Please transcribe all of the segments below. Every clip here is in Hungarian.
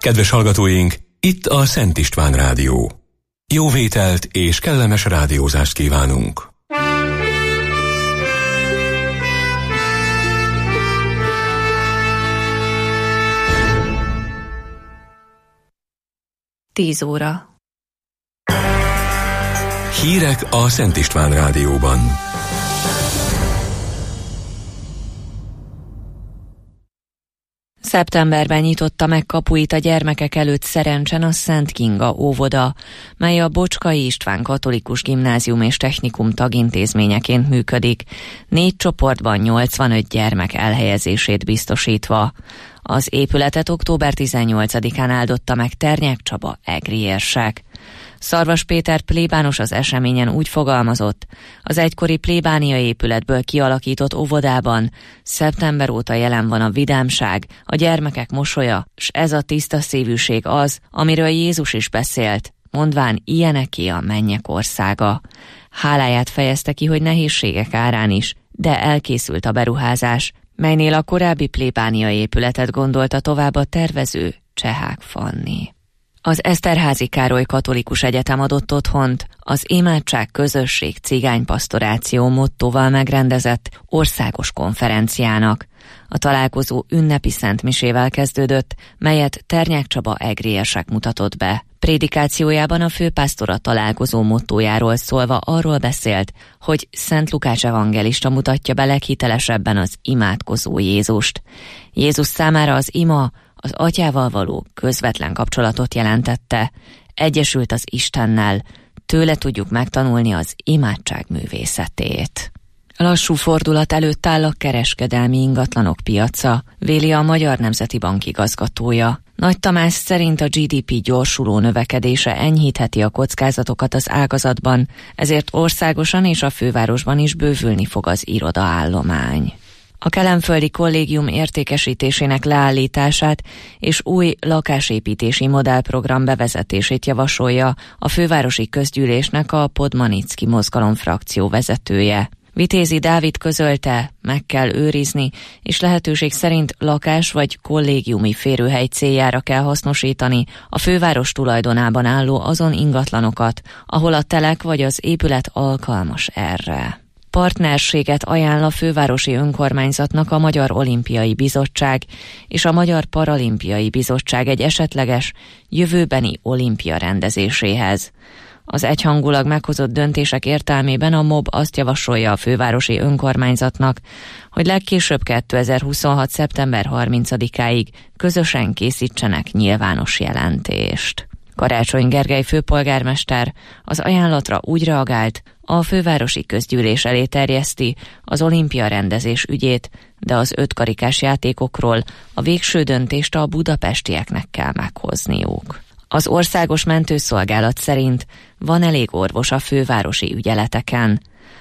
Kedves hallgatóink, itt a Szent István Rádió. Jó vételt és kellemes rádiózást kívánunk! Tíz óra. Hírek a Szent István Rádióban. Szeptemberben nyitotta meg kapuit a gyermekek előtt Szerencsen a Szent Kinga óvoda, mely a Bocskai István Katolikus Gimnázium és Technikum tagintézményeként működik, 4 csoportban 85 gyermek elhelyezését biztosítva. Az épületet október 18-án áldotta meg Ternyák Csaba egri érsek. Szarvas Péter plébános az eseményen úgy fogalmazott, az egykori plébánia épületből kialakított óvodában szeptember óta jelen van a vidámság, a gyermekek mosolya, s ez a tiszta szívűség az, amiről Jézus is beszélt, mondván ilyeneké a mennyek országa. Háláját fejezte ki, hogy nehézségek árán is, de elkészült a beruházás, melynél a korábbi plébánia épületet gondolta tovább a tervező, Csehák Fanni. Az Eszterházy Károly Katolikus Egyetem adott otthont az Imádság Közösség Cigánypastoráció mottóval megrendezett országos konferenciának. A találkozó ünnepi szentmisével kezdődött, melyet Ternyák Csaba egri érsek mutatott be. Prédikációjában a főpásztor a találkozó mottójáról szólva arról beszélt, hogy Szent Lukács evangelista mutatja be leghitelesebben az imádkozó Jézust. Jézus számára az ima az atyával való közvetlen kapcsolatot jelentette, egyesült az Istennel, tőle tudjuk megtanulni az imádság művészetét. Lassú fordulat előtt áll a kereskedelmi ingatlanok piaca, véli a Magyar Nemzeti Bank igazgatója. Nagy Tamás szerint a GDP gyorsuló növekedése enyhítheti a kockázatokat az ágazatban, ezért országosan és a fővárosban is bővülni fog az irodaállomány. A Kelenföldi Kollégium értékesítésének leállítását és új lakásépítési modellprogram bevezetését javasolja a fővárosi közgyűlésnek a Podmanicki mozgalom frakció vezetője. Vitézi Dávid közölte, meg kell őrizni, és lehetőség szerint lakás vagy kollégiumi férőhely céljára kell hasznosítani a főváros tulajdonában álló azon ingatlanokat, ahol a telek vagy az épület alkalmas erre. Partnerséget ajánl a fővárosi önkormányzatnak a Magyar Olimpiai Bizottság és a Magyar Paralimpiai Bizottság egy esetleges jövőbeni olimpia rendezéséhez. Az egyhangulag meghozott döntések értelmében a MOB azt javasolja a fővárosi önkormányzatnak, hogy legkésőbb 2026. szeptember 30-áig közösen készítsenek nyilvános jelentést. Karácsony Gergely főpolgármester az ajánlatra úgy reagált, a fővárosi közgyűlés elé terjeszti az olimpia rendezés ügyét, de az 5 karikás játékokról a végső döntést a budapestieknek kell meghozniuk. Az Országos Mentőszolgálat szerint van elég orvos a fővárosi ügyeleteken.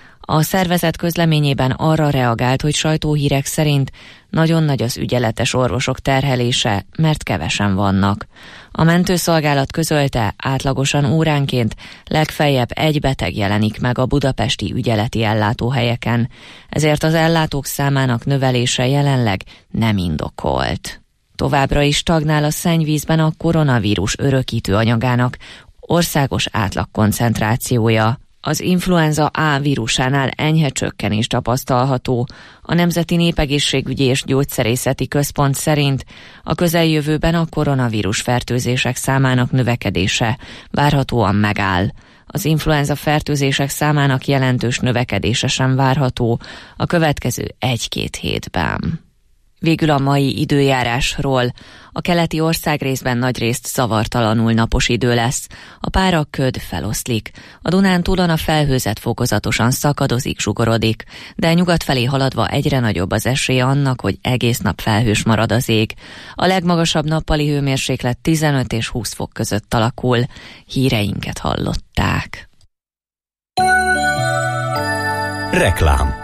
A szervezet közleményében arra reagált, hogy sajtóhírek szerint nagyon nagy az ügyeletes orvosok terhelése, mert kevesen vannak. A mentőszolgálat közölte, átlagosan óránként legfeljebb 1 beteg jelenik meg a budapesti ügyeleti ellátóhelyeken, ezért az ellátók számának növelése jelenleg nem indokolt. Továbbra is stagnál a szennyvízben a koronavírus örökítő anyagának országos átlagkoncentrációja. Az influenza A vírusánál enyhe csökkenés tapasztalható. A Nemzeti Népegészségügyi és Gyógyszerészeti Központ szerint a közeljövőben a koronavírus fertőzések számának növekedése várhatóan megáll. Az influenza fertőzések számának jelentős növekedése sem várható a következő 1-2 hétben. Végül a mai időjárásról. A keleti országrészben nagyrészt zavartalanul napos idő lesz. A páraköd feloszlik. A Dunántúlon a felhőzet fokozatosan szakadozik, zsugorodik, de nyugat felé haladva egyre nagyobb az esély annak, hogy egész nap felhős marad az ég. A legmagasabb nappali hőmérséklet 15 és 20 fok között alakul. Híreinket hallották. Reklám.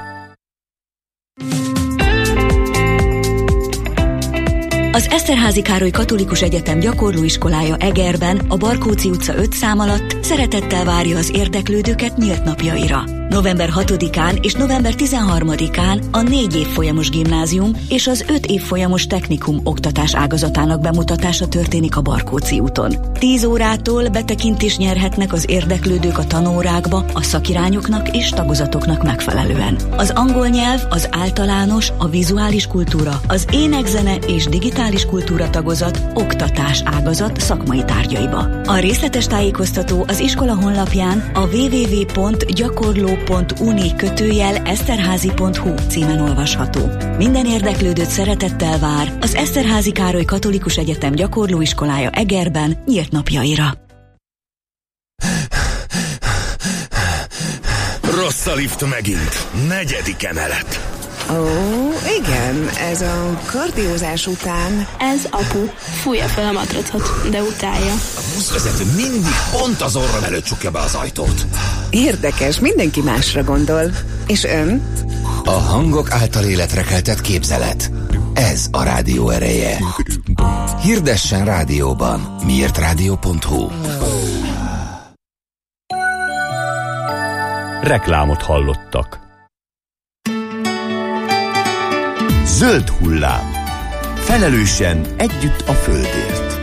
Az Eszterházy Károly Katolikus Egyetem gyakorlóiskolája Egerben, a Barkóczy utca 5 szám alatt szeretettel várja az érdeklődőket nyílt napjaira. November 6-án és november 13-án a 4 évfolyamos gimnázium és az 5 évfolyamos technikum oktatás ágazatának bemutatása történik a Barkóczi úton. 10 órától betekintést nyerhetnek az érdeklődők a tanórákba a szakirányoknak és tagozatoknak megfelelően. Az angol nyelv, az általános, a vizuális kultúra, az ének-zene és digitális kultúra tagozat oktatás ágazat szakmai tárgyaiba. A részletes tájékoztató az iskola honlapján a www.gyakorló.uni/eszterházi.hu címen olvasható. Minden érdeklődőt szeretettel vár az Eszterházi Károly Katolikus Egyetem gyakorlóiskolája Egerben nyílt napjaira. Rossz a lift megint. 4. emelet. Ó, igen, ez a kardiózás után. Ez apu. Fújja fel a matracot, de utálja. A buszvezető mindig pont az orrom előtt csukja be az ajtót. Érdekes, mindenki másra gondol. És ön? A hangok által életre keltett képzelet. Ez a rádió ereje. Hirdessen rádióban. miértradio.hu. Reklámot hallottak. Zöld hullám. Felelősen együtt a földért.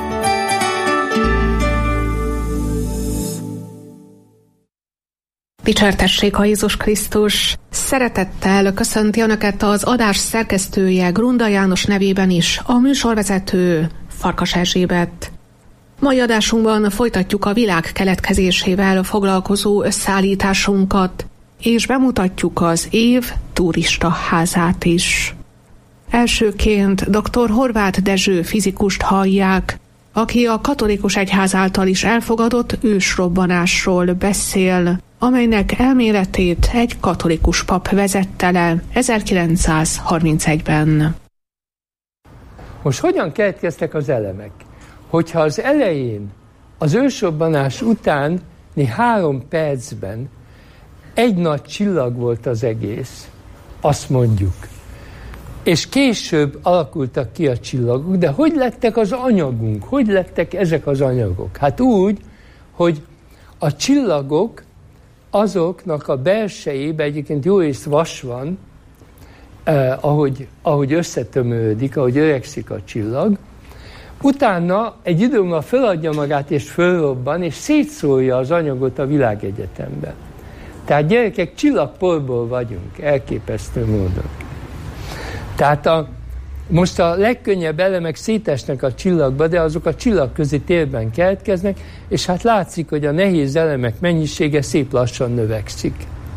Dicsértessék a Jézus Krisztus! Szeretettel köszönti Önöket az adás szerkesztője Grunda János nevében is, a műsorvezető Farkas Erzsébet. Mai adásunkban folytatjuk a világ keletkezésével foglalkozó összeállításunkat, és bemutatjuk az év turista házát is. Elsőként dr. Horváth Dezső fizikust hallják, aki a katolikus egyház által is elfogadott ősrobbanásról beszél, amelynek elméletét egy katolikus pap vezette le 1931-ben. Most hogyan keletkeztek az elemek? Hogyha az elején, az ősrobbanás utáni 3 percben egy nagy csillag volt az egész, azt mondjuk. És később alakultak ki a csillagok, de hogy lettek az anyagunk? Hogy lettek ezek az anyagok? Hát úgy, hogy a csillagok, azoknak a belsejében egyébként jó részt vas van, ahogy összetömődik, ahogy öregszik a csillag, utána egy idő múlva feladja magát és fölrobban, és szétszórja az anyagot a világegyetemben. Tehát gyerekek, csillagporból vagyunk, elképesztő módon. Tehát most a legkönnyebb elemek szétesnek a csillagba, de azok a csillagközi térben keletkeznek, és hát látszik, hogy a nehéz elemek mennyisége szép lassan növekszik.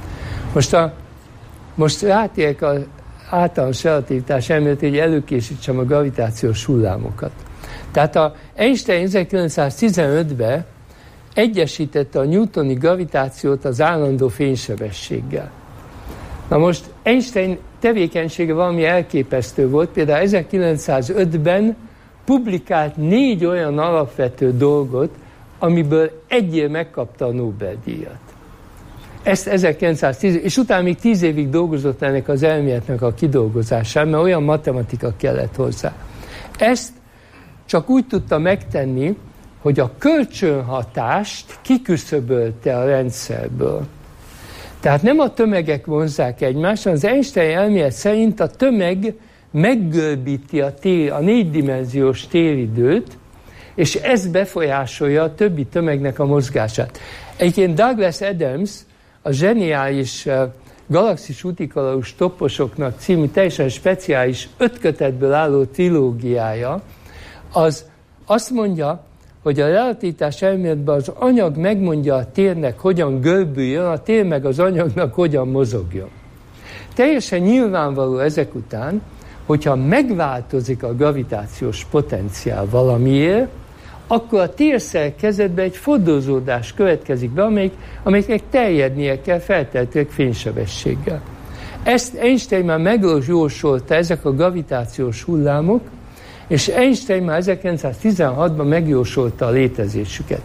Most rátérek az általános relativitás elméletre, hogy előkészítsem a gravitációs hullámokat. Tehát a Einstein 1915-ben egyesítette a newtoni gravitációt az állandó fénysebességgel. Na most Einstein tevékenysége valami elképesztő volt, például 1905-ben publikált 4 olyan alapvető dolgot, amiből egyért megkapta a Nobel-díjat. Ezt 1910, és utána még 10 évig dolgozott ennek az elméletnek a kidolgozásán, mert olyan matematika kellett hozzá. Ezt csak úgy tudta megtenni, hogy a kölcsönhatást kiküszöbölte a rendszerből. Tehát nem a tömegek vonzzák egymást, hanem az Einstein elmélet szerint a tömeg meggörbíti a 4-dimenziós téridőt, és ez befolyásolja a többi tömegnek a mozgását. Egyébként Douglas Adams, a zseniális Galaxis Utikalaus Topposoknak című teljesen speciális 5 kötetből álló trilógiája, az azt mondja, hogy a relativitás elméletben az anyag megmondja a térnek, hogyan görbüljön, a tér meg az anyagnak hogyan mozogjon. Teljesen nyilvánvaló ezek után, hogyha megváltozik a gravitációs potenciál valamiért, akkor a térszerkezetben egy fordozódás következik be, amelyiknek terjednie kell feltehetőleg fénysebességgel. Ezt Einstein már megjósolta, ezek a gravitációs hullámok, és Einstein már 1916-ban megjósolta a létezésüket.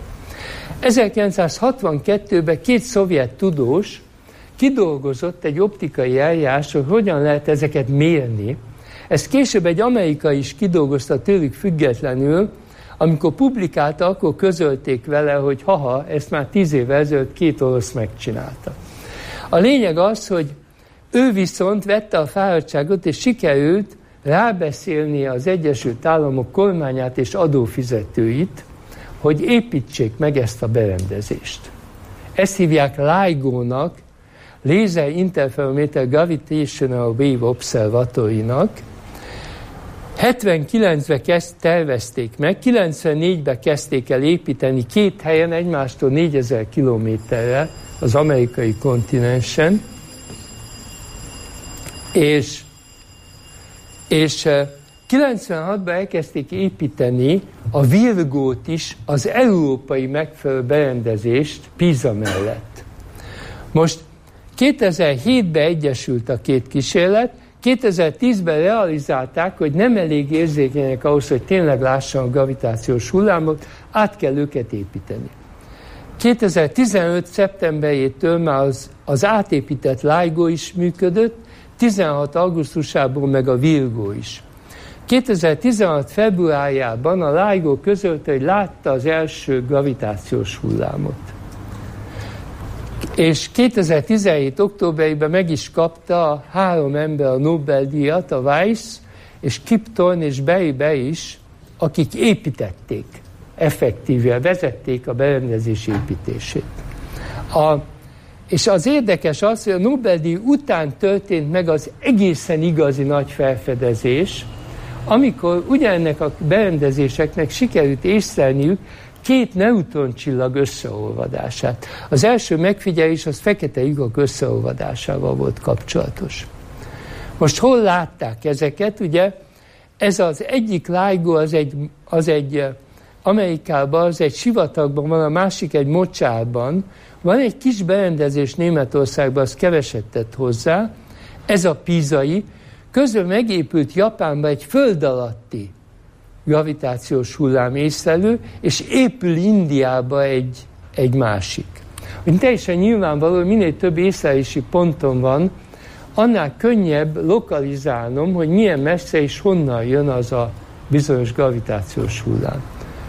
1962-ben 2 szovjet tudós kidolgozott egy optikai eljárás, hogy hogyan lehet ezeket mérni. Ezt később egy amerikai is kidolgozta tőlük függetlenül, amikor publikálta, akkor közölték vele, hogy haha, ezt már 10 évvel ezelőtt 2 orosz megcsinálta. A lényeg az, hogy ő viszont vette a fáradtságot, és sikerült rábeszélni az Egyesült Államok kormányát és adófizetőit, hogy építsék meg ezt a berendezést. Ezt hívják LIGO-nak, Laser Interferometer Gravitational Wave Observatory-nak. 79-ben tervezték meg, 94-ben kezdték el építeni 2 helyen egymástól 4000 kilométerre az amerikai kontinensen, és 96-ban elkezdték építeni a Virgót is, az európai megfelelő berendezést Pisa mellett. Most 2007-ben egyesült a 2 kísérlet, 2010-ben realizálták, hogy nem elég érzékenyek ahhoz, hogy tényleg lássanak gravitációs hullámot, át kell őket építeni. 2015. szeptemberétől már az átépített LIGO is működött, 16 augusztusából meg a Virgo is. 2016. februárjában a LIGO közölte, hogy látta az első gravitációs hullámot. És 2017. októberében meg is kapta a 3 ember a Nobel-díjat, a Weiss és Kip Thorne és Barry is, akik építették, effektíve vezették a berendezés építését. És az érdekes az, hogy a Nobel-díj után történt meg az egészen igazi nagy felfedezés, amikor ugyanennek a berendezéseknek sikerült észlelniük 2 neutroncsillag összeolvadását. Az első megfigyelés az fekete lyukak összeolvadásával volt kapcsolatos. Most hol látták ezeket? Ugye ez az egyik LIGO, az egy Amerikában, az egy sivatagban van, a másik egy mocsárban. Van egy kis berendezés Németországban, az keveset tett hozzá, ez a pisai, közben megépült Japánban egy föld alatti gravitációs hullám észlelő, és épül Indiába egy másik. Teljesen nyilvánvaló, hogy minél több észlelési ponton van, annál könnyebb lokalizálnom, hogy milyen messze és honnan jön az a bizonyos gravitációs hullám.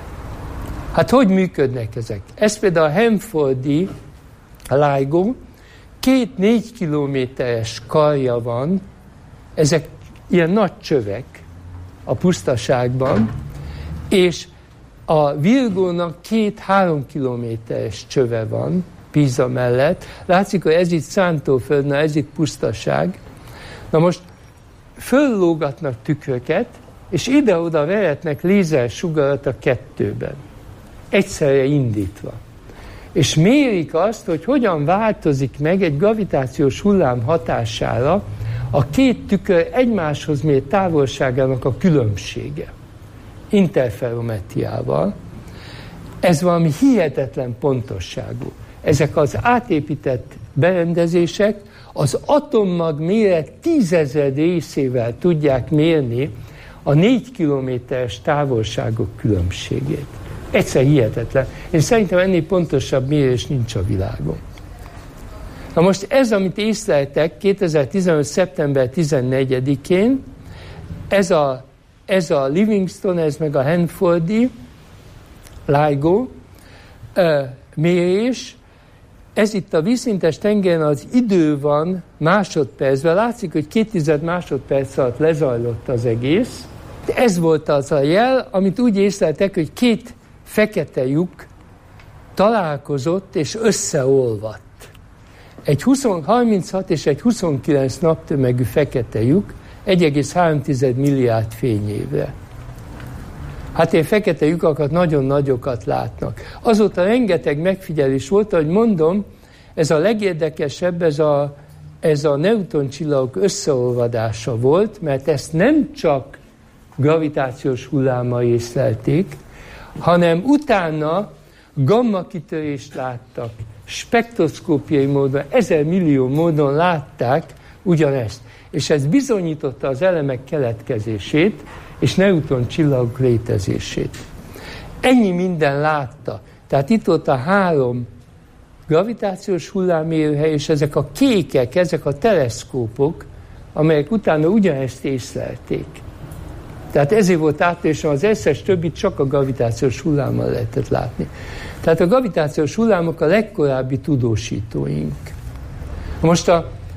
Hát hogy működnek ezek? Ez például a Hanfordi LIGO, 2-4 kilométeres karja van, ezek ilyen nagy csövek a pusztaságban, és a Virgónak 2-3 kilométeres csöve van Pisa mellett. Látszik, hogy ez itt szántóföld, na ez itt pusztaság. Na most föllógatnak tükröket, és ide-oda veretnek lézersugarat a 2-ben. Egyszerre indítva. És mérik azt, hogy hogyan változik meg egy gravitációs hullám hatására a 2 tükör egymáshoz mért távolságának a különbsége. Interferometriával. Ez valami hihetetlen pontosságú. Ezek az átépített berendezések az atommag méret 10.000 részével tudják mérni a 4 kilométeres távolságok különbségét. Egyszer hihetetlen. Én szerintem ennél pontosabb mérés nincs a világon. Na most ez, amit észleltek 2015. szeptember 14-én, ez a Livingston, ez meg a Hanfordi LIGO mérés, ez itt a vízszintes tengeren az idő van másodpercben. Látszik, hogy 2 másodperc alatt lezajlott az egész. De ez volt az a jel, amit úgy észleltek, hogy 2 fekete lyuk találkozott és összeolvadt. Egy 36 és egy 29 naptömegű fekete lyuk 1,3 milliárd fényévre. Hát én fekete lyukakat nagyon nagyokat látnak. Azóta rengeteg megfigyelés volt, ahogy mondom, ez a legérdekesebb, ez a neutroncsillagok összeolvadása volt, mert ezt nem csak gravitációs hullámmal észlelték, hanem utána gamma kitörést láttak, spektroszkópiai módon, 1000 millió módon látták ugyanezt. És ez bizonyította az elemek keletkezését, és neutroncsillagok létezését. Ennyi minden látta. Tehát itt volt a 3 gravitációs hullámmérőhely, és ezek a kékek, ezek a teleszkópok, amelyek utána ugyanezt észlelték. Tehát ezért volt áttörésem, az összes többit csak a gravitációs hullámmal lehetett látni. Tehát a gravitációs hullámok a legkorábbi tudósítóink. Most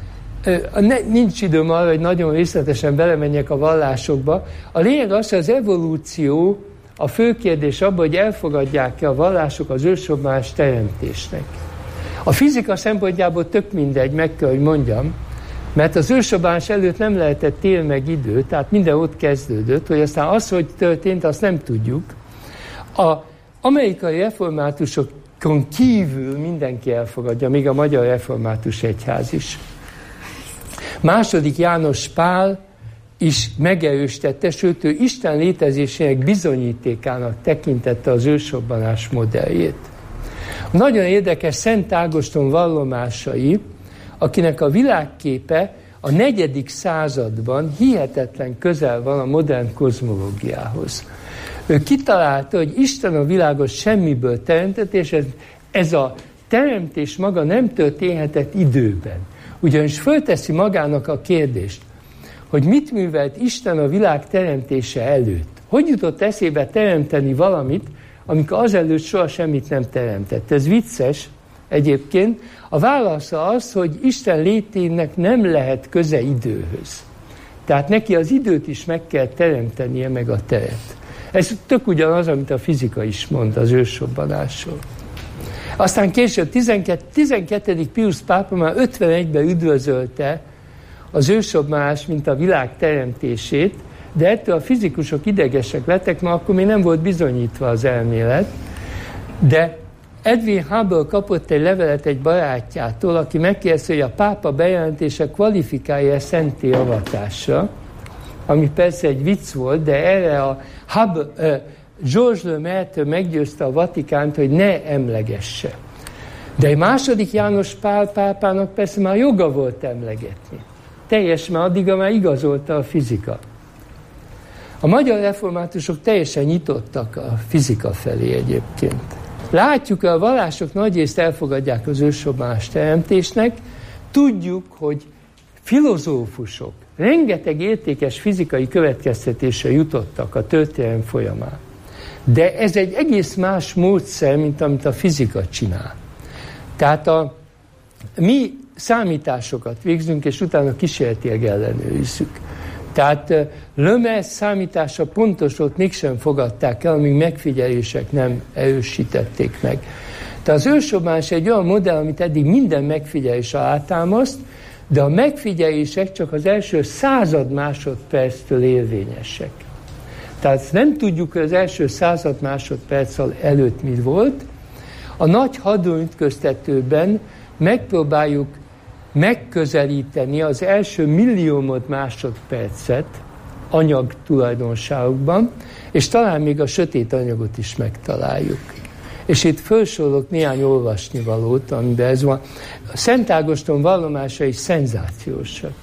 nincs időm arra, hogy nagyon részletesen belemenjek a vallásokba. A lényeg az, hogy az evolúció, a fő kérdés abban, hogy elfogadják-e a vallások az ősrobbanás teremtésnek. A fizika szempontjából tök mindegy, meg kell, hogy mondjam, mert az ősrobbanás előtt nem lehetett tél meg idő, tehát minden ott kezdődött, hogy aztán az, hogy történt, azt nem tudjuk. Az amerikai reformátusokon kívül mindenki elfogadja, még a magyar református egyház is. Második János Pál is megerősítette, sőt, ő Isten létezésének bizonyítékának tekintette az ősrobbanás modelljét. Nagyon érdekes Szent Ágoston vallomásai, akinek a világképe a 4. században hihetetlen közel van a modern kozmológiához. Ő kitalálta, hogy Isten a világot semmiből teremtett, és ez a teremtés maga nem történhetett időben. Ugyanis fölteszi magának a kérdést, hogy mit művelt Isten a világ teremtése előtt. Hogy jutott eszébe teremteni valamit, amikor azelőtt soha semmit nem teremtett. Ez vicces egyébként. A válasza az, hogy Isten létének nem lehet köze időhöz. Tehát neki az időt is meg kell teremtenie, meg a teret. Ez tök ugyanaz, amit a fizika is mond az ősrobbanásról. Aztán később 12. Piusz pápa már 51-ben üdvözölte az ősrobbanást, mint a világ teremtését, de ettől a fizikusok idegesek lettek, mert akkor még nem volt bizonyítva az elmélet. De Edwin Hubble kapott egy levelet egy barátjától, aki megkérdezte, hogy a pápa bejelentése kvalifikálja szentté avatásra, ami persze egy vicc volt, de erre a Georges Lemaire meggyőzte a Vatikánt, hogy ne emlegesse. De egy második János Pál pápának persze már joga volt emlegetni. Teljes, mert addiga már igazolta a fizika. A magyar reformátusok teljesen nyitottak a fizika felé egyébként. Látjuk, hogy a vallások nagyrészt elfogadják az ősrobbanás teremtésnek, tudjuk, hogy filozófusok rengeteg értékes fizikai következtetésre jutottak a történelem folyamán. De ez egy egész más módszer, mint amit a fizika csinál. Tehát mi számításokat végzünk, és utána kísérletileg ellenőrizzük. Tehát Lemaire számítása pontos volt, mégsem fogadták el, amíg megfigyelések nem erősítették meg. Tehát az ősrobbanás egy olyan modell, amit eddig minden megfigyelés alátámaszt, de a megfigyelések csak az első 100 másodperctől érvényesek. Tehát nem tudjuk, hogy az első 100 másodperc előtt mi volt. A nagy hadronütköztetőben megpróbáljuk megközelíteni az első milliómod másodpercet anyag tulajdonságokban, és talán még a sötét anyagot is megtaláljuk. És itt felsorolok néhány olvasnivalót, amiben ez van. A Szent Ágoston vallomása is szenzációsak.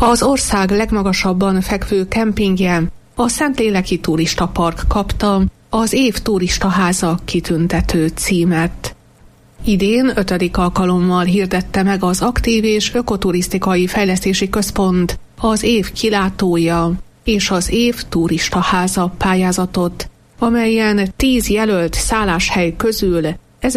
Az ország legmagasabban fekvő kempingje, a Szentléleki Turistapark kapta az év turistaháza kitüntető címet. Idén 5. alkalommal hirdette meg az Aktív és Ökoturisztikai Fejlesztési Központ az év kilátója és az év turistaháza pályázatot, amelyen 10 jelölt szálláshely közül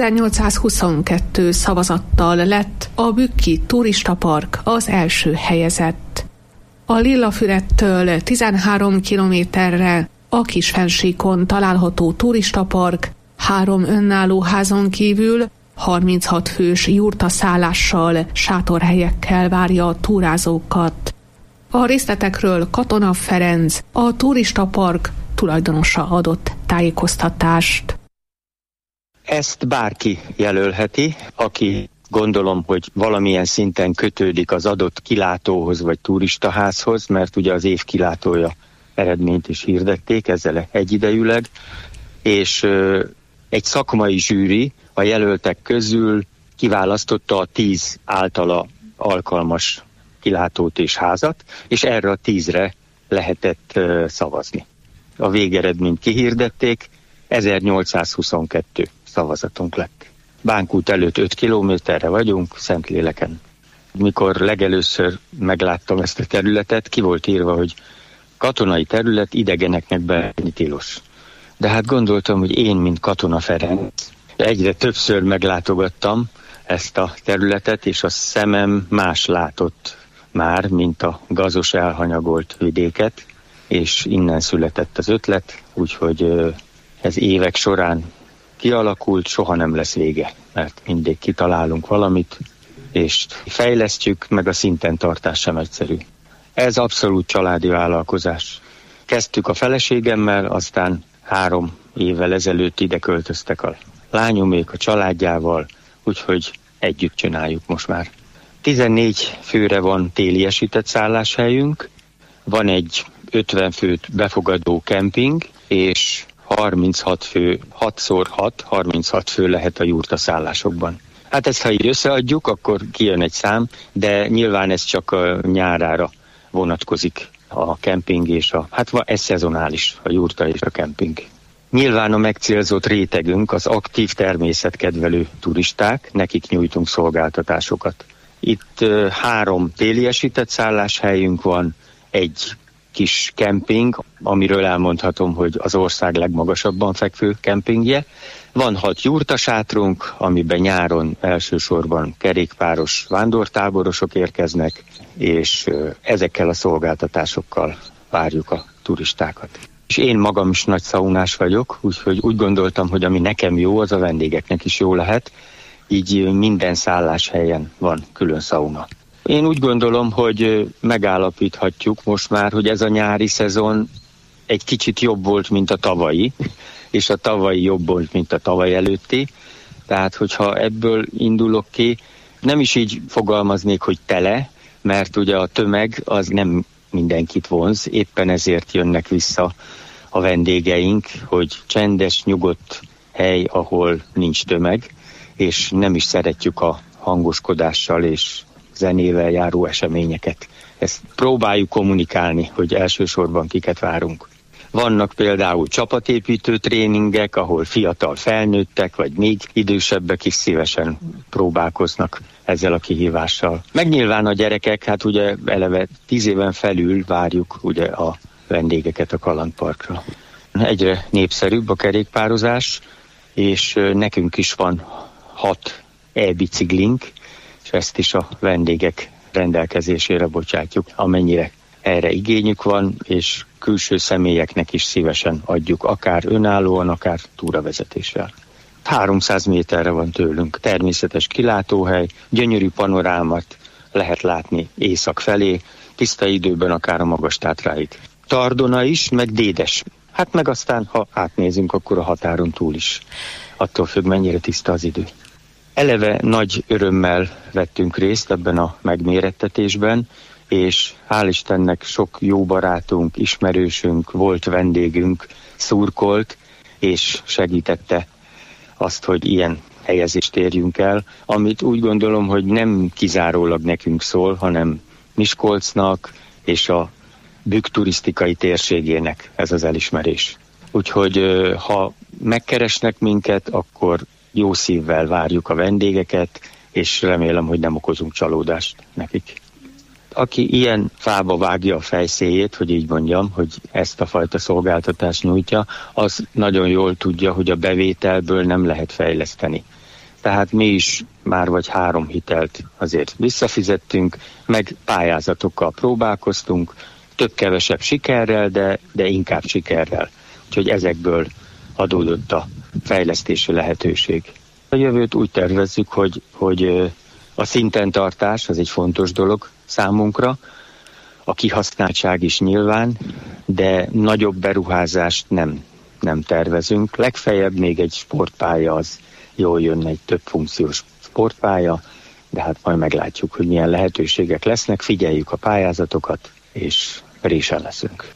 1822 szavazattal lett a Bükki Turistapark az első helyezett. A Lillafüredtől 13 kilométerre a Kisfensíkon található turistapark 3 önálló házon kívül 36 fős jurtaszállással, sátorhelyekkel várja a túrázókat. A részletekről Katona Ferenc, a turistapark tulajdonosa adott tájékoztatást. Ezt bárki jelölheti, aki gondolom, hogy valamilyen szinten kötődik az adott kilátóhoz vagy turistaházhoz, mert ugye az év kilátója eredményt is hirdették ezzel egyidejűleg, és egy szakmai zsűri a jelöltek közül kiválasztotta a 10 általa alkalmas kilátót és házat, és erre a 10-re lehetett szavazni. A végeredményt kihirdették, 1822 szavazatunk lett. Bánkút előtt 5 kilométerre vagyunk, Szentléleken. Mikor legelőször megláttam ezt a területet, ki volt írva, hogy katonai terület, idegeneknek bemenni tilos. De hát gondoltam, hogy én, mint Katona Ferenc, egyre többször meglátogattam ezt a területet, és a szemem más látott már, mint a gazos elhanyagolt vidéket, és innen született az ötlet, úgyhogy ez évek során kialakult, soha nem lesz vége, mert mindig kitalálunk valamit, és fejlesztjük, meg a szinten tartás sem egyszerű. Ez abszolút családi vállalkozás. Kezdtük a feleségemmel, aztán 3 évvel ezelőtt ide költöztek a lányomék a családjával, úgyhogy együtt csináljuk most már. 14 főre van téliesített szálláshelyünk, van egy 50 főt befogadó kemping, és 36 fő, 6x6, 36 fő lehet a jurtaszállásokban. Hát ezt, ha így összeadjuk, akkor kijön egy szám, de nyilván ez csak a nyárára vonatkozik a kemping és ez szezonális, a jurta és a kemping. Nyilván a megcélzott rétegünk az aktív természetkedvelő turisták, nekik nyújtunk szolgáltatásokat. Itt 3 téliesített szálláshelyünk van, egy kis kemping, amiről elmondhatom, hogy az ország legmagasabban fekvő kempingje. Van 6 jurtasátrunk, amiben nyáron elsősorban kerékpáros vándortáborosok érkeznek, és ezekkel a szolgáltatásokkal várjuk a turistákat. És én magam is nagy szaunás vagyok, úgyhogy úgy gondoltam, hogy ami nekem jó, az a vendégeknek is jó lehet, így minden szálláshelyen van külön szauna. Én úgy gondolom, hogy megállapíthatjuk most már, hogy ez a nyári szezon egy kicsit jobb volt, mint a tavalyi, és a tavalyi jobb volt, mint a tavaly előtti. Tehát, hogyha ebből indulok ki, nem is így fogalmaznék, hogy tele, mert ugye a tömeg az nem mindenkit vonz, éppen ezért jönnek vissza a vendégeink, hogy csendes, nyugodt hely, ahol nincs tömeg, és nem is szeretjük a hangoskodással és zenével járó eseményeket. Ezt próbáljuk kommunikálni, hogy elsősorban kiket várunk. Vannak például csapatépítő tréningek, ahol fiatal felnőttek, vagy még idősebbek is szívesen próbálkoznak ezzel a kihívással. Meg nyilván a gyerekek, hát ugye eleve 10 éven felül várjuk ugye a vendégeket a kalandparkra. Egyre népszerűbb a kerékpározás, és nekünk is van 6 e-biciklink, és ezt is a vendégek rendelkezésére bocsátjuk, amennyire erre igényük van, és külső személyeknek is szívesen adjuk, akár önállóan, akár túravezetéssel. 300 méterre van tőlünk, természetes kilátóhely, gyönyörű panorámat lehet látni észak felé, tiszta időben akár a Magas-Tátráig. Tardona is, meg Dédes. Hát meg aztán, ha átnézünk, akkor a határon túl is. Attól függ, mennyire tiszta az idő. Eleve nagy örömmel vettünk részt ebben a megmérettetésben, és hál' Istennek sok jó barátunk, ismerősünk, volt vendégünk, szurkolt, és segítette azt, hogy ilyen helyezést érjünk el, amit úgy gondolom, hogy nem kizárólag nekünk szól, hanem Miskolcnak és a Bükk turisztikai térségének ez az elismerés. Úgyhogy ha megkeresnek minket, akkor jó szívvel várjuk a vendégeket, és remélem, hogy nem okozunk csalódást nekik. Aki ilyen fába vágja a fejszéjét, hogy így mondjam, hogy ezt a fajta szolgáltatást nyújtja, az nagyon jól tudja, hogy a bevételből nem lehet fejleszteni. Tehát mi is már vagy 3 hitelt azért visszafizettünk, meg pályázatokkal próbálkoztunk, több-kevesebb sikerrel, de inkább sikerrel. Úgyhogy ezekből adódott a fejlesztési lehetőség. A jövőt úgy tervezzük, hogy a szinten tartás az egy fontos dolog számunkra, a kihasználtság is nyilván, de nagyobb beruházást nem tervezünk. Legfeljebb még egy sportpálya, az jól jönne, egy több funkciós sportpálya, de hát majd meglátjuk, hogy milyen lehetőségek lesznek, figyeljük a pályázatokat, és résen leszünk.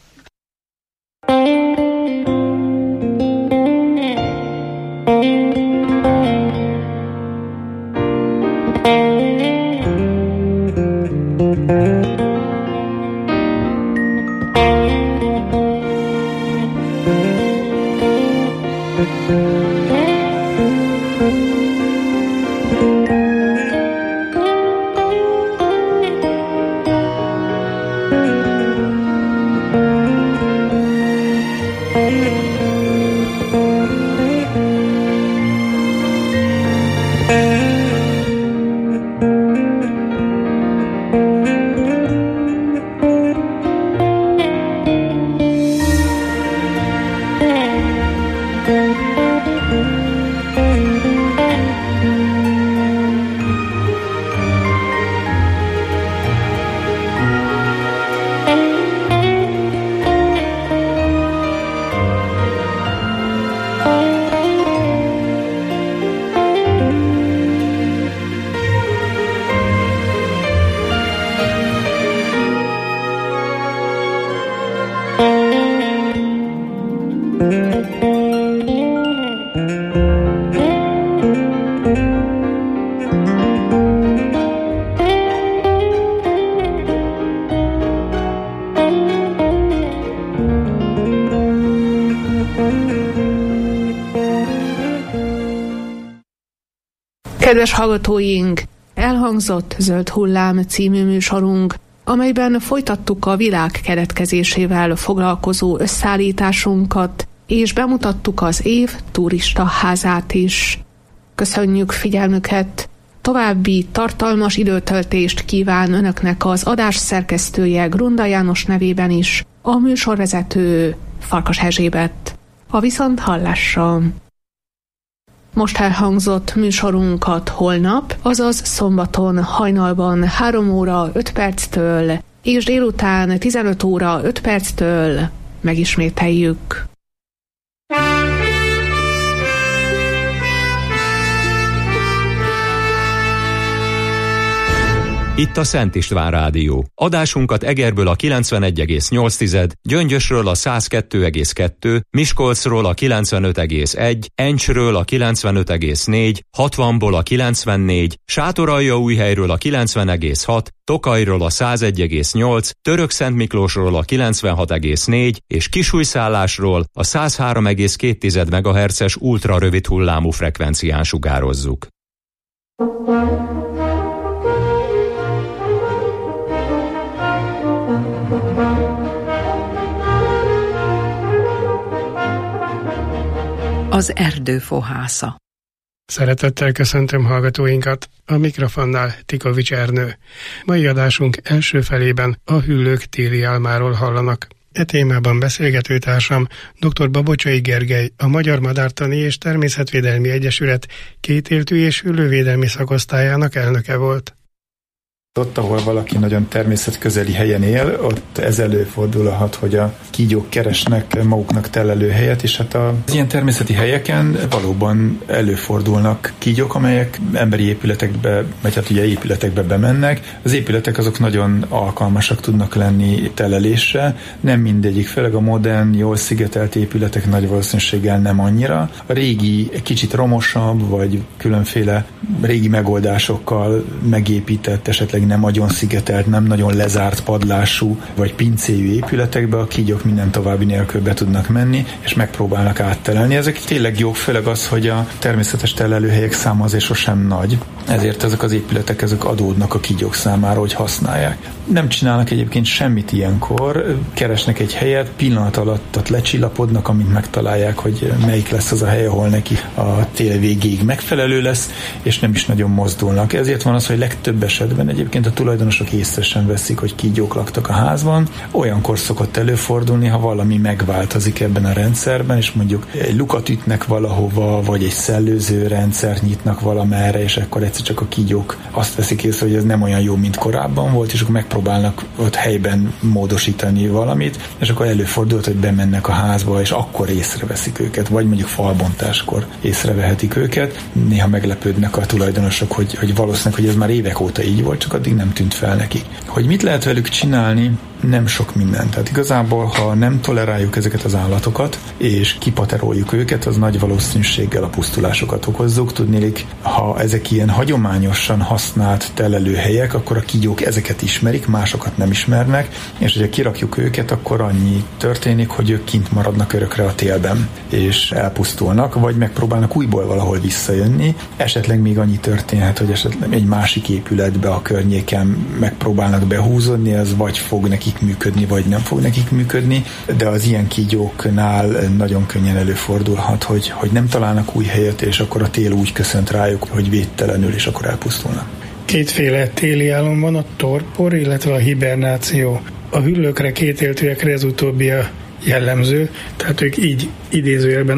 Kedves hallgatóink, elhangzott Zöld Hullám című műsorunk, amelyben folytattuk a világ keletkezésével foglalkozó összeállításunkat, és bemutattuk az év turista házát is. Köszönjük figyelmüket! További tartalmas időtöltést kíván Önöknek az adás szerkesztője Grunda János nevében is, a műsorvezető Farkas Erzsébet. A viszonthallásra! Most elhangzott műsorunkat holnap, azaz szombaton hajnalban 3 óra 5 perctől és délután 15 óra 5 perctől megismételjük. Itt a Szent István Rádió. Adásunkat Egerből a 91,8, Gyöngyösről a 102,2, Miskolcról a 95,1, Encsről a 95,4, 60-ból a 94, Sátoraljaújhelyről a 90,6, Tokajról a 101,8, Törökszentmiklósról a 96,4 és Kisújszállásról a 103,2 MHz-es ultrarövid hullámú frekvencián sugározzuk. Az erdő fohásza. Szeretettel köszöntöm hallgatóinkat, a mikrofonnál Tikovics Ernő. Mai adásunk első felében a hüllők téli álmáról hallanak. E témában beszélgetőtársam dr. Babocsai Gergely, a Magyar Madártani és Természetvédelmi Egyesület kétéltű és hüllővédelmi szakosztályának elnöke volt. Ott, ahol valaki nagyon természetközeli helyen él, ott ez előfordulhat, hogy a kígyók keresnek maguknak telelőhelyet, és hát az ilyen természeti helyeken valóban előfordulnak kígyók, amelyek emberi épületekbe, vagy hát ugye épületekbe bemennek. Az épületek azok nagyon alkalmasak tudnak lenni telelésre, nem mindegyik, főleg a modern, jól szigetelt épületek nagy valószínűséggel nem annyira. A régi, kicsit romosabb, vagy különféle régi megoldásokkal megépített, esetleg esetleg nem agyon szigetelt, nem nagyon lezárt padlású vagy pincéjű épületekbe a kígyók minden további nélkül be tudnak menni, és megpróbálnak áttelelni. Ezek tényleg jók, főleg az, hogy a természetes telelőhelyek száma azért sosem nagy, ezért ezek az épületek ezek adódnak a kígyók számára, hogy használják. Nem csinálnak egyébként semmit ilyenkor, keresnek egy helyet, pillanat alatt ott lecsillapodnak, amint megtalálják, hogy melyik lesz az a hely, ahol neki a tél végéig megfelelő lesz, és nem is nagyon mozdulnak. Ezért van az, hogy legtöbb esetben egyébként a tulajdonosok észre sem veszik, hogy kígyók laktak a házban. Olyankor szokott előfordulni, ha valami megváltozik ebben a rendszerben, és mondjuk egy lukat ütnek valahova, vagy egy szellőző rendszert nyitnak valamerre, és akkor egyszer csak a kígyók azt veszik észre, hogy ez nem olyan jó, mint korábban volt, és akkor megpróbálnak ott helyben módosítani valamit, és akkor előfordult, hogy bemennek a házba, és akkor észreveszik őket, vagy mondjuk falbontáskor észrevehetik őket. Néha meglepődnek a tulajdonosok, hogy valószínűleg, hogy ez már évek óta így volt, csak addig nem tűnt fel neki. Hogy mit lehet velük csinálni? Nem sok mindent. Tehát igazából, ha nem toleráljuk ezeket az állatokat, és kipateroljuk őket, az nagy valószínűséggel a pusztulásokat okozzuk. Tudnélik, ha ezek ilyen hagyományosan használt telelőhelyek, akkor a kígyók ezeket ismerik, másokat nem ismernek, és hogyha kirakjuk őket, akkor annyi történik, hogy ők kint maradnak örökre a télben, és elpusztulnak, vagy megpróbálnak újból valahol visszajönni. Esetleg még annyi történhet, hogy esetleg egy másik épületbe a környéken megpróbálnak behúzódni, az vagy fog nekik működni, vagy nem fog nekik működni, de az ilyen kígyóknál nagyon könnyen előfordulhat, hogy nem találnak új helyet, és akkor a tél úgy köszönt rájuk, hogy védtelenül, és akkor elpusztulnak. Kétféle téli álom van, a torpor, illetve a hibernáció. A hüllőkre, kétéltőekre ez utóbbi a jellemző, tehát ők így idézőjelben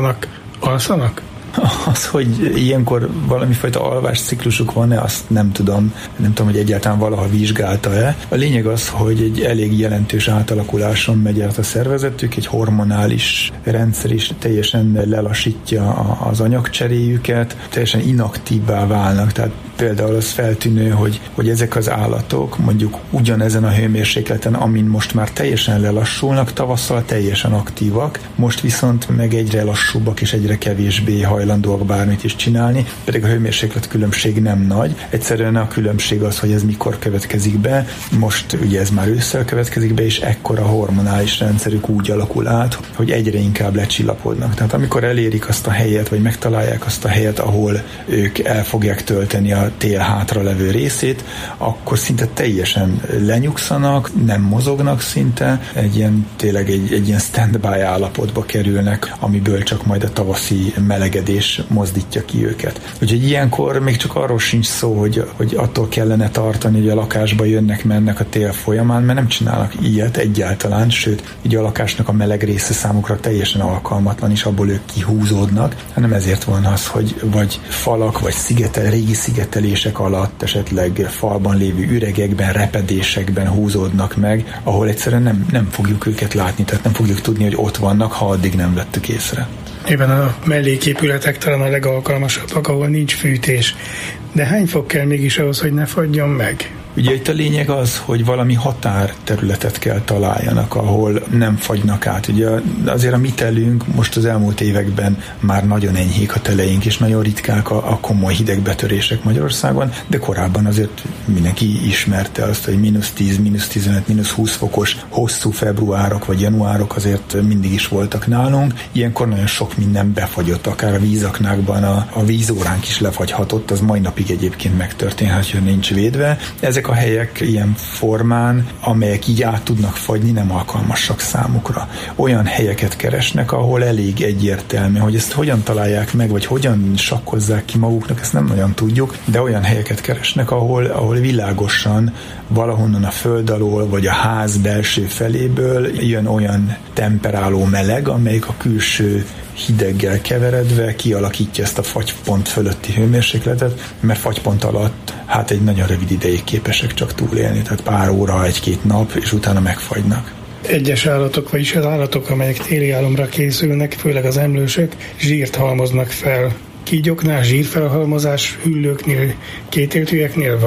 alszanak? Az, hogy ilyenkor valamifajta alvásciklusuk van-e, azt nem tudom, hogy egyáltalán valaha vizsgálta-e. A lényeg az, hogy egy elég jelentős átalakuláson megy át a szervezetük, egy hormonális rendszer is teljesen lelassítja az anyagcseréjüket, teljesen inaktívvá válnak, tehát például az feltűnő, hogy ezek az állatok mondjuk ugyanezen a hőmérsékleten, amin most már teljesen lelassulnak, tavasszal teljesen aktívak, most viszont meg egyre lassúbbak és egyre kevésbé hajlandóak bármit is csinálni, pedig a hőmérséklet különbség nem nagy. Egyszerűen a különbség az, hogy ez mikor következik be. Most ugye ez már ősszel következik be, és ekkor a hormonális rendszerük úgy alakul át, hogy egyre inkább lecsillapodnak. Tehát amikor elérik azt a helyet, vagy megtalálják azt a helyet, ahol ők el fogják tölteni a tél hátra levő részét, akkor szinte teljesen lenyugszanak, nem mozognak szinte, tényleg egy ilyen stand-by állapotba kerülnek, amiből csak majd a tavaszi melegedés mozdítja ki őket. Úgyhogy ilyenkor még csak arról sincs szó, hogy attól kellene tartani, hogy a lakásba jönnek-mennek a tél folyamán, mert nem csinálnak ilyet egyáltalán, sőt, így a lakásnak a meleg része számukra teljesen alkalmatlan, és abból ők kihúzódnak, hanem ezért van az, hogy vagy falak, vagy régi szigetelések alatt, esetleg falban lévő üregekben, repedésekben húzódnak meg, ahol egyszerűen nem fogjuk őket látni, tehát nem fogjuk tudni, hogy ott vannak, ha addig nem vettük észre. Éppen a melléképületek talán a legalkalmasabbak, ahol nincs fűtés. De hány fok kell mégis ahhoz, hogy ne fagyjon meg? Ugye itt a lényeg az, hogy valami határterületet kell találjanak, ahol nem fagynak át. Ugye azért a mi telünk most az elmúlt években már nagyon enyhék a teleink, és nagyon ritkák a komoly hidegbetörések Magyarországon, de korábban azért mindenki ismerte azt, hogy -10, -15, -20 fokos hosszú februárok vagy januárok azért mindig is voltak nálunk. Ilyenkor nagyon sok minden befagyott, akár a vízaknákban a vízóránk is lefagyhatott, az mai napig egyébként megtörténhet, hogy nincs védve. Ezek a helyek ilyen formán, amelyek így át tudnak fagyni, nem alkalmasak számukra. Olyan helyeket keresnek, ahol elég egyértelmű, hogy ezt hogyan találják meg, vagy hogyan sakkozzák ki maguknak, ezt nem nagyon tudjuk, de olyan helyeket keresnek, ahol világosan valahonnan a föld alól, vagy a ház belső feléből jön olyan temperáló meleg, amelyik a külső hideggel keveredve kialakítja ezt a fagypont fölötti hőmérsékletet, mert fagypont alatt egy nagyon rövid ideig képesek csak túlélni, tehát pár óra, 1-2 nap, és utána megfagynak. Egyes állatok, vagyis az állatok, amelyek téli álomra készülnek, főleg az emlősök, zsírt halmoznak fel. Kígyóknál zsírfelhalmozás, hüllőknél, kétéltőeknél van?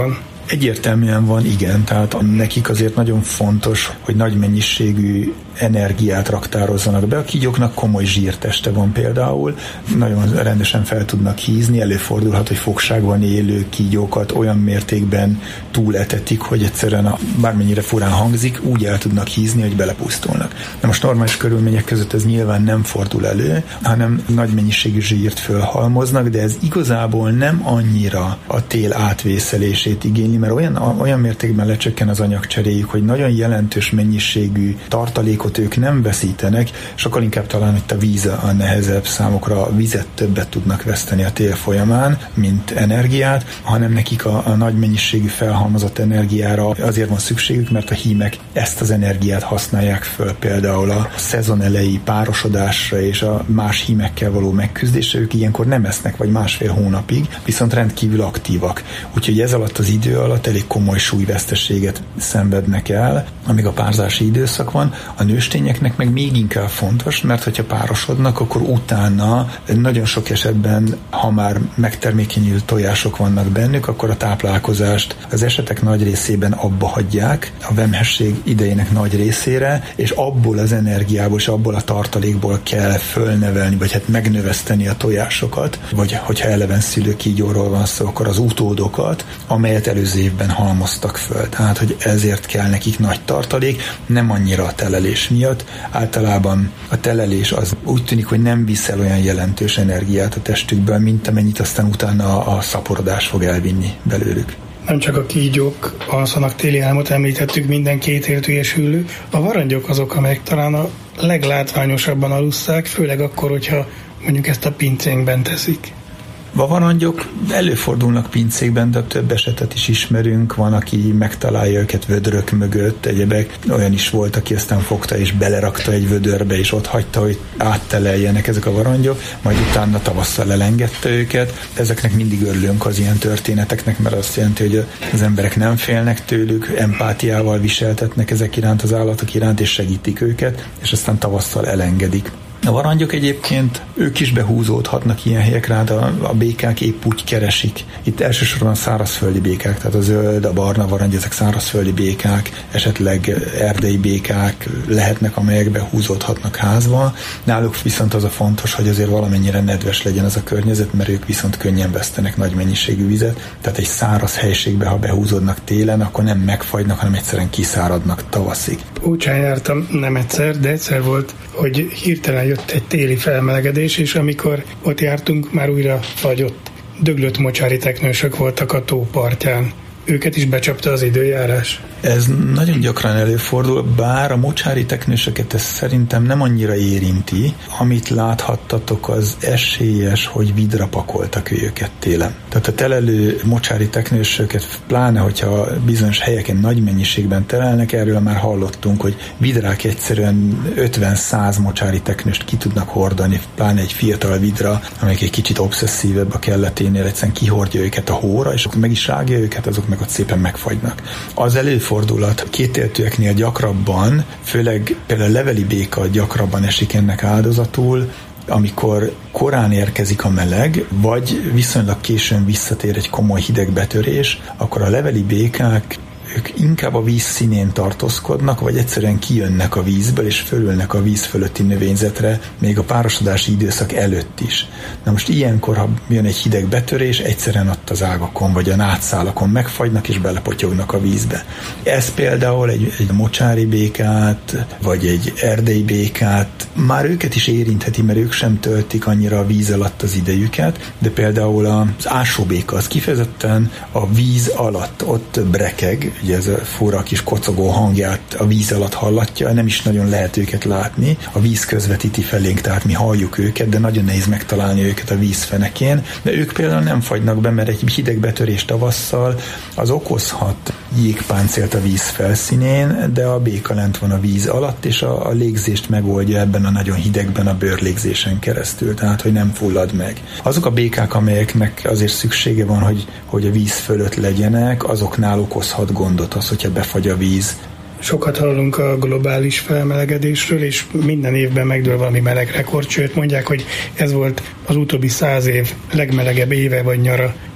Egyértelműen van, igen, tehát nekik azért nagyon fontos, hogy nagy mennyiségű energiát raktározzanak be. A kígyóknak komoly zsírteste van például, nagyon rendesen fel tudnak hízni, előfordulhat, hogy fogságban élő kígyókat olyan mértékben túletetik, hogy egyszerűen bármennyire furán hangzik, úgy el tudnak hízni, hogy belepusztulnak. Na most normális körülmények között ez nyilván nem fordul elő, hanem nagy mennyiségű zsírt fölhalmoznak, de ez igazából nem annyira a tél átvészelését igényli, mert olyan mértékben lecsökken az anyagcseréjük, hogy nagyon jelentős mennyiségű tartalékot ők nem veszítenek, sokkal inkább talán itt a víz a nehezebb számukra, a vizet többet tudnak veszteni a tél folyamán, mint energiát, hanem nekik a nagy mennyiségű felhalmozott energiára azért van szükségük, mert a hímek ezt az energiát használják föl például a szezon elejé párosodásra és a más hímekkel való megküzdésre, ők ilyenkor nem esznek, vagy másfél hónapig, viszont rendkívül aktívak. Úgyhogy ez alatt az idő alatt elég komoly súlyveszteséget szenvednek el, amíg a párzási időszak van. A nőstényeknek meg még inkább fontos, mert hogyha párosodnak, akkor utána nagyon sok esetben, ha már megtermékenyült tojások vannak bennük, akkor a táplálkozást az esetek nagy részében abba hagyják, a vemhesség idejének nagy részére, és abból az energiából és abból a tartalékból kell fölnevelni, vagy hát megnöveszteni a tojásokat, vagy hogyha eleven szülőkígyóról van szó, akkor az utódokat, amelyet előző évben halmoztak föl. Tehát, hogy ezért kell nekik nagy tartalék, nem annyira a telelés miatt. Általában a telelés az úgy tűnik, hogy nem viszel olyan jelentős energiát a testükből, mint amennyit aztán utána a szaporodás fog elvinni belőlük. Nem csak a kígyók alszanak téli álmot, említettük minden kétéltőjes hüllő. A varangyok azok, amelyek talán a leglátványosabban alusszák, főleg akkor, hogyha mondjuk ezt a pincénkben teszik. Varangyok előfordulnak pincékben, de több esetet is ismerünk. Van, aki megtalálja őket vödrök mögött, egyebek. Olyan is volt, aki aztán fogta és belerakta egy vödörbe, és ott hagyta, hogy átteleljenek ezek a varangyok, majd utána tavasszal elengedte őket. Ezeknek mindig örülünk az ilyen történeteknek, mert azt jelenti, hogy az emberek nem félnek tőlük, empátiával viseltetnek ezek iránt, az állatok iránt, és segítik őket, és aztán tavasszal elengedik. A varangyok egyébként, ők is behúzódhatnak ilyen helyekre, de a békák épp úgy keresik. Itt elsősorban a szárazföldi békák, tehát a zöld, a barna varangy, ezek szárazföldi békák, esetleg erdei békák lehetnek, amelyek behúzódhatnak házba. Náluk viszont az a fontos, hogy azért valamennyire nedves legyen az a környezet, mert ők viszont könnyen vesztenek nagy mennyiségű vizet. Tehát egy száraz helységbe, ha behúzódnak télen, akkor nem megfagynak, hanem egyszerűen kiszáradnak tavaszig. Ócsán jártam nem egyszer, de egyszer volt, hogy hirtelen jött egy téli felmelegedés, és amikor ott jártunk, már újra fagyott. Döglött mocsári teknősök voltak a tó partján. Őket is becsapta az időjárás? Ez nagyon gyakran előfordul, bár a mocsári teknősöket ez szerintem nem annyira érinti. Amit láthattatok, az esélyes, hogy vidra pakoltak őket télen. Tehát a telelő mocsári teknősöket, pláne hogyha bizonyos helyeken nagy mennyiségben telelnek, erről már hallottunk, hogy vidrák egyszerűen 50-100 mocsári teknőst ki tudnak hordani, pláne egy fiatal vidra, amelyik egy kicsit obszesszívebb a kelleténél, egyszerűen kihordja őket a hóra, és akkor meg is rágja őket, azok meg ott szépen megfagynak. Az előfordulat kétéltőeknél gyakrabban, főleg például a leveli béka gyakrabban esik ennek áldozatul, amikor korán érkezik a meleg, vagy viszonylag későn visszatér egy komoly hidegbetörés, akkor a leveli békák ők inkább a víz színén tartózkodnak, vagy egyszerűen kijönnek a vízből, és fölülnek a víz fölötti növényzetre, még a párosodási időszak előtt is. Na most ilyenkor, ha jön egy hideg betörés, egyszerűen ott az ágakon, vagy a nátszálakon megfagynak, és belepotyognak a vízbe. Ez például egy mocsári békát, vagy egy erdei békát, már őket is érintheti, mert ők sem töltik annyira a víz alatt az idejüket, de például az ásóbéka az kifejezetten a víz alatt ott brekeg, ugye ez a fura kis kocogó hangját a víz alatt hallatja, nem is nagyon lehet őket látni. A víz közvetíti felénk, tehát mi halljuk őket, de nagyon nehéz megtalálni őket a víz fenekén. De ők például nem fagynak be, mert egy hideg betörés tavasszal az okozhat jégpáncélt a víz felszínén, de a béka lent van a víz alatt, és a légzést megoldja ebben a nagyon hidegben a bőrlégzésen keresztül, tehát hogy nem fullad meg. Azok a békák, amelyeknek azért szüksége van, hogy a víz fölött legyenek, azoknál okozhat gondot az, hogyha befagy a víz. Sokat hallunk a globális felmelegedésről, és minden évben megdől valami meleg rekord, sőt mondják, hogy ez volt az utóbbi 100 év legmelegebb éve vagy nyara.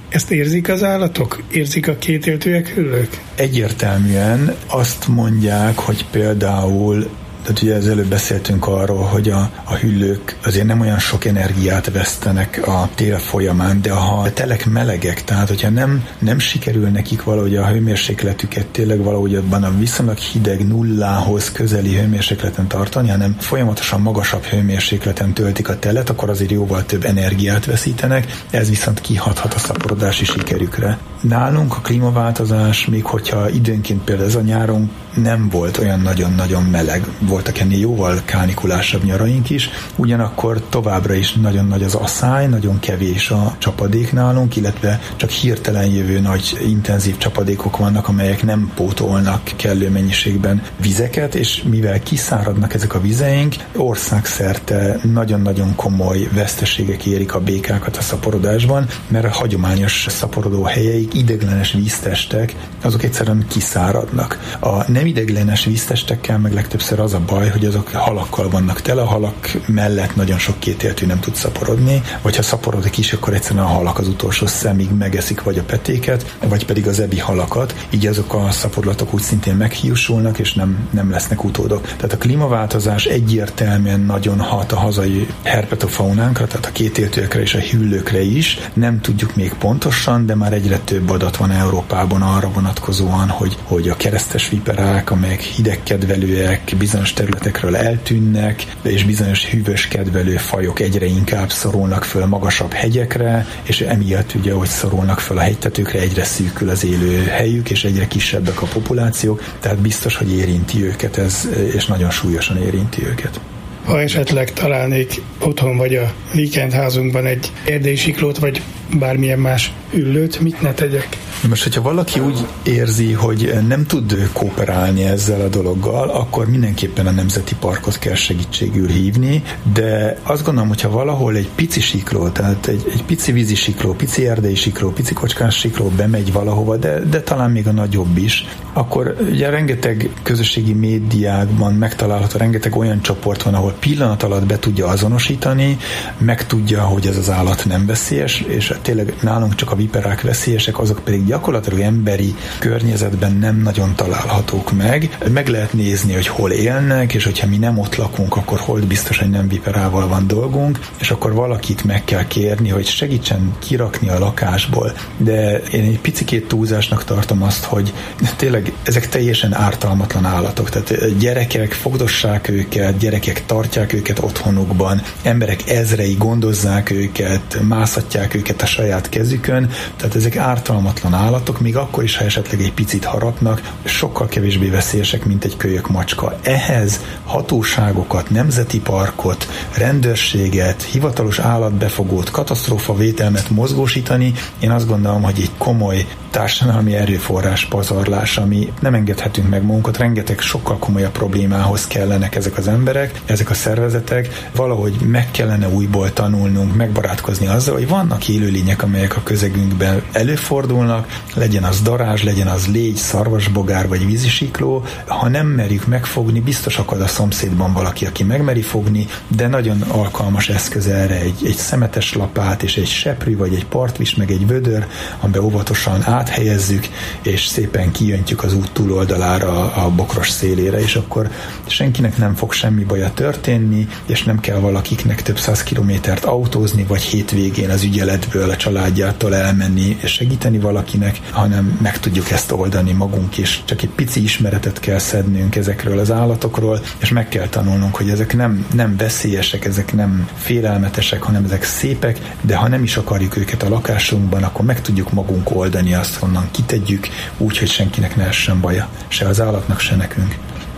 Ezt érzik az állatok? Érzik a kétéltőek, hüllők? Egyértelműen azt mondják, hogy például, tehát ugye előbb beszéltünk arról, hogy a hüllők azért nem olyan sok energiát vesztenek a tél folyamán, de ha a telek melegek, tehát hogyha nem sikerül nekik valahogy a hőmérsékletüket tényleg valahogy abban a viszonylag hideg nullához közeli hőmérsékleten tartani, hanem folyamatosan magasabb hőmérsékleten töltik a telet, akkor azért jóval több energiát veszítenek, ez viszont kihathat a szaporodási sikerükre. Nálunk a klímaváltozás, még hogyha időnként például ez a nyáron nem volt olyan nagyon-nagyon meleg, voltak ennél jóval kánikulásabb nyaraink is, ugyanakkor továbbra is nagyon nagy az asszály, nagyon kevés a csapadék nálunk, illetve csak hirtelen jövő nagy intenzív csapadékok vannak, amelyek nem pótolnak kellő mennyiségben vizeket, és mivel kiszáradnak ezek a vizeink, országszerte nagyon-nagyon komoly veszteségek érik a békákat a szaporodásban, mert a hagyományos szaporodó helyeik, ideiglenes víztestek, azok egyszerűen kiszáradnak. A nem ideiglenes víztestekkel meg legtöbbször az a baj, hogy azok halakkal vannak tele, a halak mellett nagyon sok kétéltű nem tud szaporodni, vagy ha szaporodik is, akkor egyszerűen a halak az utolsó szemig megeszik vagy a petéket, vagy pedig az ebi halakat, így azok a szaporulatok úgy szintén meghiúsulnak, és nem lesznek utódok. Tehát a klímaváltozás egyértelműen nagyon hat a hazai herpetofaunánkra, tehát a kétéltőekre és a hüllőkre is. Nem tudjuk még pontosan, de már egyre több adat van Európában arra vonatkozóan, hogy a keresztes viperák, amelyek hidegkedvelőek, bizonyos területekről eltűnnek, és bizonyos hűvös kedvelő fajok egyre inkább szorulnak föl magasabb hegyekre, és emiatt ugye, hogy szorulnak föl a hegytetőkre, egyre szűkül az élő helyük, és egyre kisebbek a populációk, tehát biztos, hogy érinti őket ez, és nagyon súlyosan érinti őket. Ha esetleg találnék otthon vagy a víkendházunkban egy erdélysiklót, vagy bármilyen más hüllőt, mit ne tegyek? Most, hogyha valaki úgy érzi, hogy nem tud kooperálni ezzel a dologgal, akkor mindenképpen a Nemzeti Parkot kell segítségül hívni, de azt gondolom, hogyha valahol egy pici sikló, tehát egy pici vízisikló, pici erdei sikló, pici kocskás sikló bemegy valahova, de talán még a nagyobb is, akkor ugye rengeteg közösségi médiákban megtalálható, rengeteg olyan csoport van, ahol pillanat alatt be tudja azonosítani, megtudja, hogy ez az állat nem veszélyes, és tényleg nálunk csak a viperák veszélyesek, azok pedig gyakorlatilag emberi környezetben nem nagyon találhatók meg. Meg lehet nézni, hogy hol élnek, és hogyha mi nem ott lakunk, akkor hol biztos, hogy nem viperával van dolgunk, és akkor valakit meg kell kérni, hogy segítsen kirakni a lakásból. De én egy picikét túlzásnak tartom azt, hogy tényleg ezek teljesen ártalmatlan állatok. Tehát gyerekek fogdossák őket, gyerekek tartják őket otthonukban, emberek ezrei gondozzák őket, mászatják őket a saját kezükön, tehát ezek ártalmatlan állatok, még akkor is, ha esetleg egy picit harapnak, sokkal kevésbé veszélyesek, mint egy kölyök macska. Ehhez hatóságokat, nemzeti parkot, rendőrséget, hivatalos állatbefogót, katasztrófavédelmet mozgósítani, én azt gondolom, hogy egy komoly társadalmi erőforrás pazarlás, ami nem engedhetünk meg magunkat, rengeteg sokkal komolyabb problémához kellenek ezek az emberek, ezek a szervezetek, valahogy meg kellene újból tanulnunk, megbarátkozni azzal, hogy vannak élőlények, amelyek a közegünkben előfordulnak, legyen az darázs, legyen az légy, szarvasbogár vagy vízisikló, ha nem merjük megfogni, biztos akad a szomszédban valaki, aki megmeri fogni, de nagyon alkalmas eszköz erre egy szemetes lapát, és egy seprű, vagy egy partvis, meg egy vödör, amiben óvatosan áthelyezzük, és szépen kijöntjük az út túloldalára, a bokros szélére, és akkor senkinek nem fog semmi baja történni, és nem kell valakiknek több 100 kilométert autózni, vagy hétvégén az ügyeletből a családjától elmenni és segíteni valakinek, hanem meg tudjuk ezt oldani magunk is. Csak egy pici ismeretet kell szednünk ezekről az állatokról, és meg kell tanulnunk, hogy ezek nem veszélyesek, ezek nem félelmetesek, hanem ezek szépek, de ha nem is akarjuk őket a lakásunkban, akkor meg tudjuk magunk oldani azt, honnan kitegyük, úgy, hogy senkinek ne essen baja, se az állatnak, se nekünk.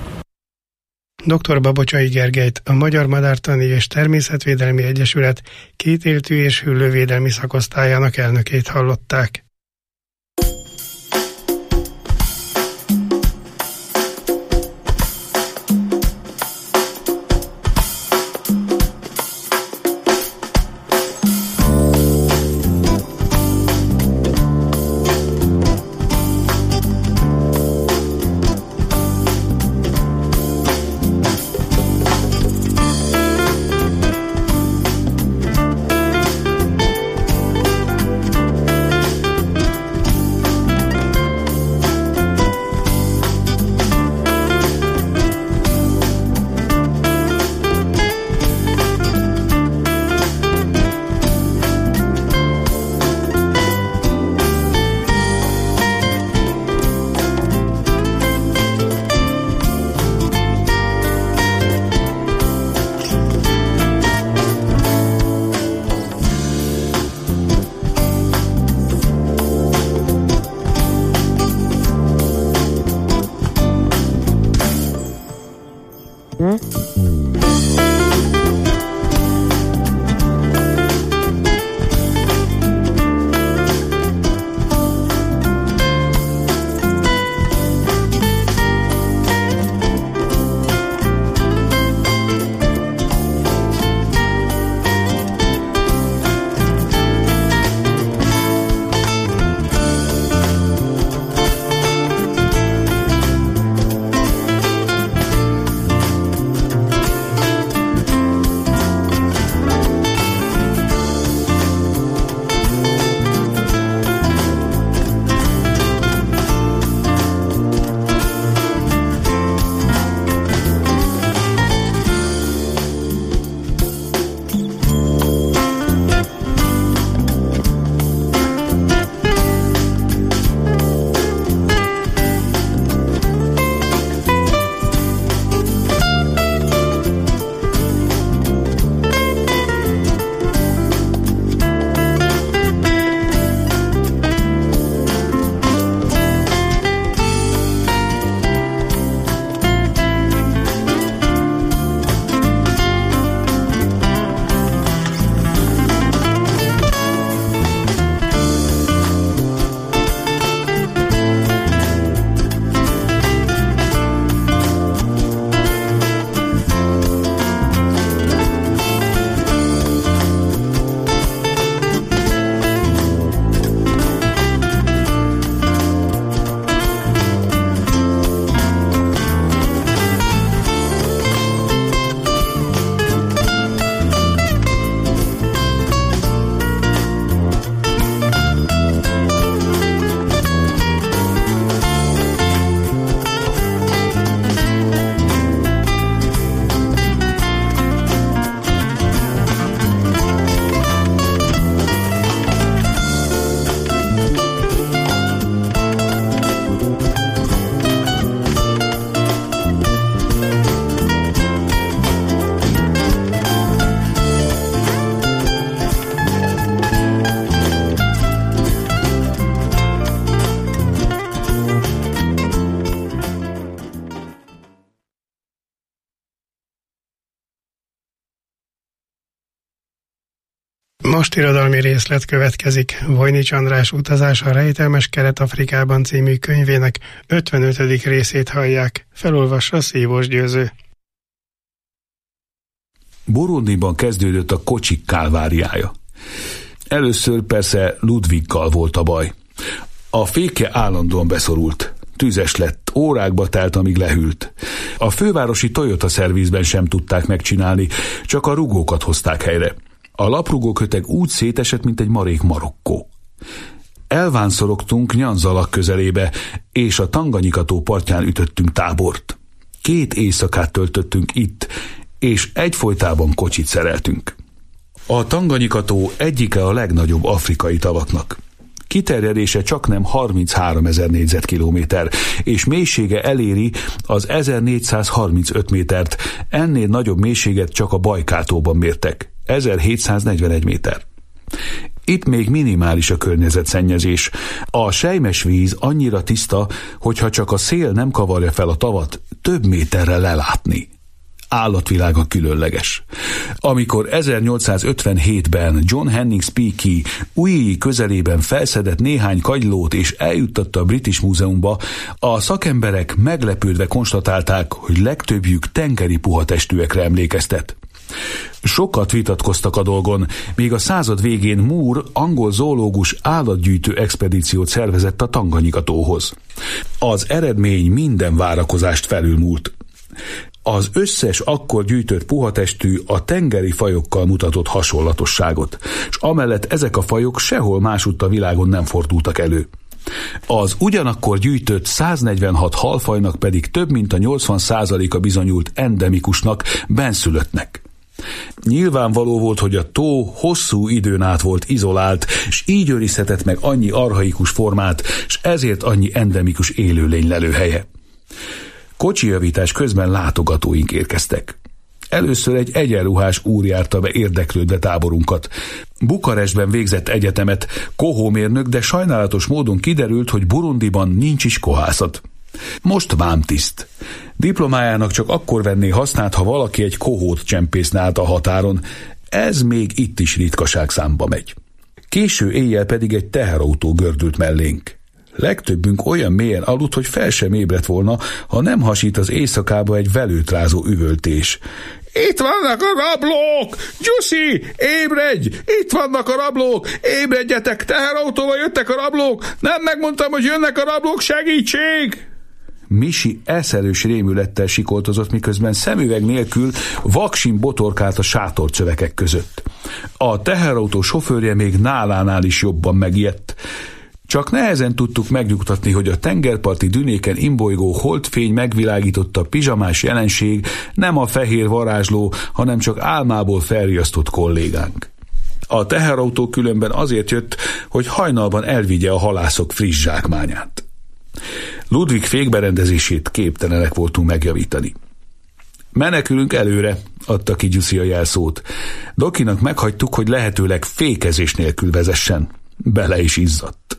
Dr. Babocsai Gergelyt, a Magyar Madártani és Természetvédelmi Egyesület kétéltű és hüllővédelmi szakosztályának elnökét hallották. Most irodalmi részlet következik. Vojnics András Utazás a rejtelmes Kelet-Afrikában című könyvének 55. részét hallják. Felolvassa Szívós Győző. Burundiban kezdődött a kocsik kálváriája. Először persze Ludwiggal volt a baj. A féke állandóan beszorult. Tüzes lett, órákba telt, amíg lehűlt. A fővárosi Toyota szervizben sem tudták megcsinálni, csak a rugókat hozták helyre. A laprugóköteg úgy szétesett, mint egy marék Marokkó. Elvánszorogtunk Nyanzalak közelébe, és a Tanganyika-tó partján ütöttünk tábort. 2 éjszakát töltöttünk itt, és egyfolytában kocsit szereltünk. A Tanganyika-tó egyike a legnagyobb afrikai tavaknak. Kiterjedése csaknem 33 000 négyzetkilométer, és mélysége eléri az 1435 métert, ennél nagyobb mélységet csak a Bajkál-tóban mértek, 1741 méter. Itt még minimális a környezetszennyezés. A selymes víz annyira tiszta, hogyha csak a szél nem kavarja fel a tavat, több méterre lelátni. Állatvilága különleges. Amikor 1857-ben John Henning Speke Uiji közelében felszedett néhány kagylót és eljuttatta a British Múzeumba, a szakemberek meglepődve konstatálták, hogy legtöbbjük tengeri puhatestűekre emlékeztet. Sokat vitatkoztak a dolgon, míg a század végén Moore, angol zoológus állatgyűjtő expedíciót szervezett a Tanganyika-tóhoz. Az eredmény minden várakozást felülmúlt. Az összes akkor gyűjtött puhatestű a tengeri fajokkal mutatott hasonlatosságot, és amellett ezek a fajok sehol másutt a világon nem fordultak elő. Az ugyanakkor gyűjtött 146 halfajnak pedig több mint a 80%-a bizonyult endemikusnak, bennszülöttnek. Nyilvánvaló volt, hogy a tó hosszú időn át volt izolált, és így őrizhetett meg annyi archaikus formát, és ezért annyi endemikus élőlény lelőhelye. Kocsijavítás közben látogatóink érkeztek. Először egy egyenruhás úr járta be érdeklődve táborunkat. Bukarestben végzett egyetemet, kohómérnök, de sajnálatos módon kiderült, hogy Burundiban nincs is kohászat. Most vámtiszt. Diplomájának csak akkor venné hasznát, ha valaki egy kohót csempészne át a határon. Ez még itt is ritkaság számba megy. Késő éjjel pedig egy teherautó gördült mellénk. Legtöbbünk olyan mélyen aludt, hogy fel sem ébredt volna, ha nem hasít az éjszakába egy velőtrázó üvöltés. Itt vannak a rablók! Gyuszi, ébredj! Itt vannak a rablók! Ébredjetek! Teherautóval jöttek a rablók! Nem megmondtam, hogy jönnek a rablók, segítség! Misi eszelős rémülettel sikoltozott, miközben szemüveg nélkül vaksin botorkált a sátorcsövekek között. A teherautó sofőrje még nálánál is jobban megijedt. Csak nehezen tudtuk megnyugtatni, hogy a tengerparti dünéken imbolygó holdfény megvilágította pizsamás jelenség nem a fehér varázsló, hanem csak álmából felriasztott kollégánk. A teherautó különben azért jött, hogy hajnalban elvigye a halászok friss zsákmányát. Ludwig fékberendezését képtelenek voltunk megjavítani. Menekülünk előre, adta ki Gyuszi a jelszót. Dokinak meghagytuk, hogy lehetőleg fékezés nélkül vezessen. Bele is izzadt.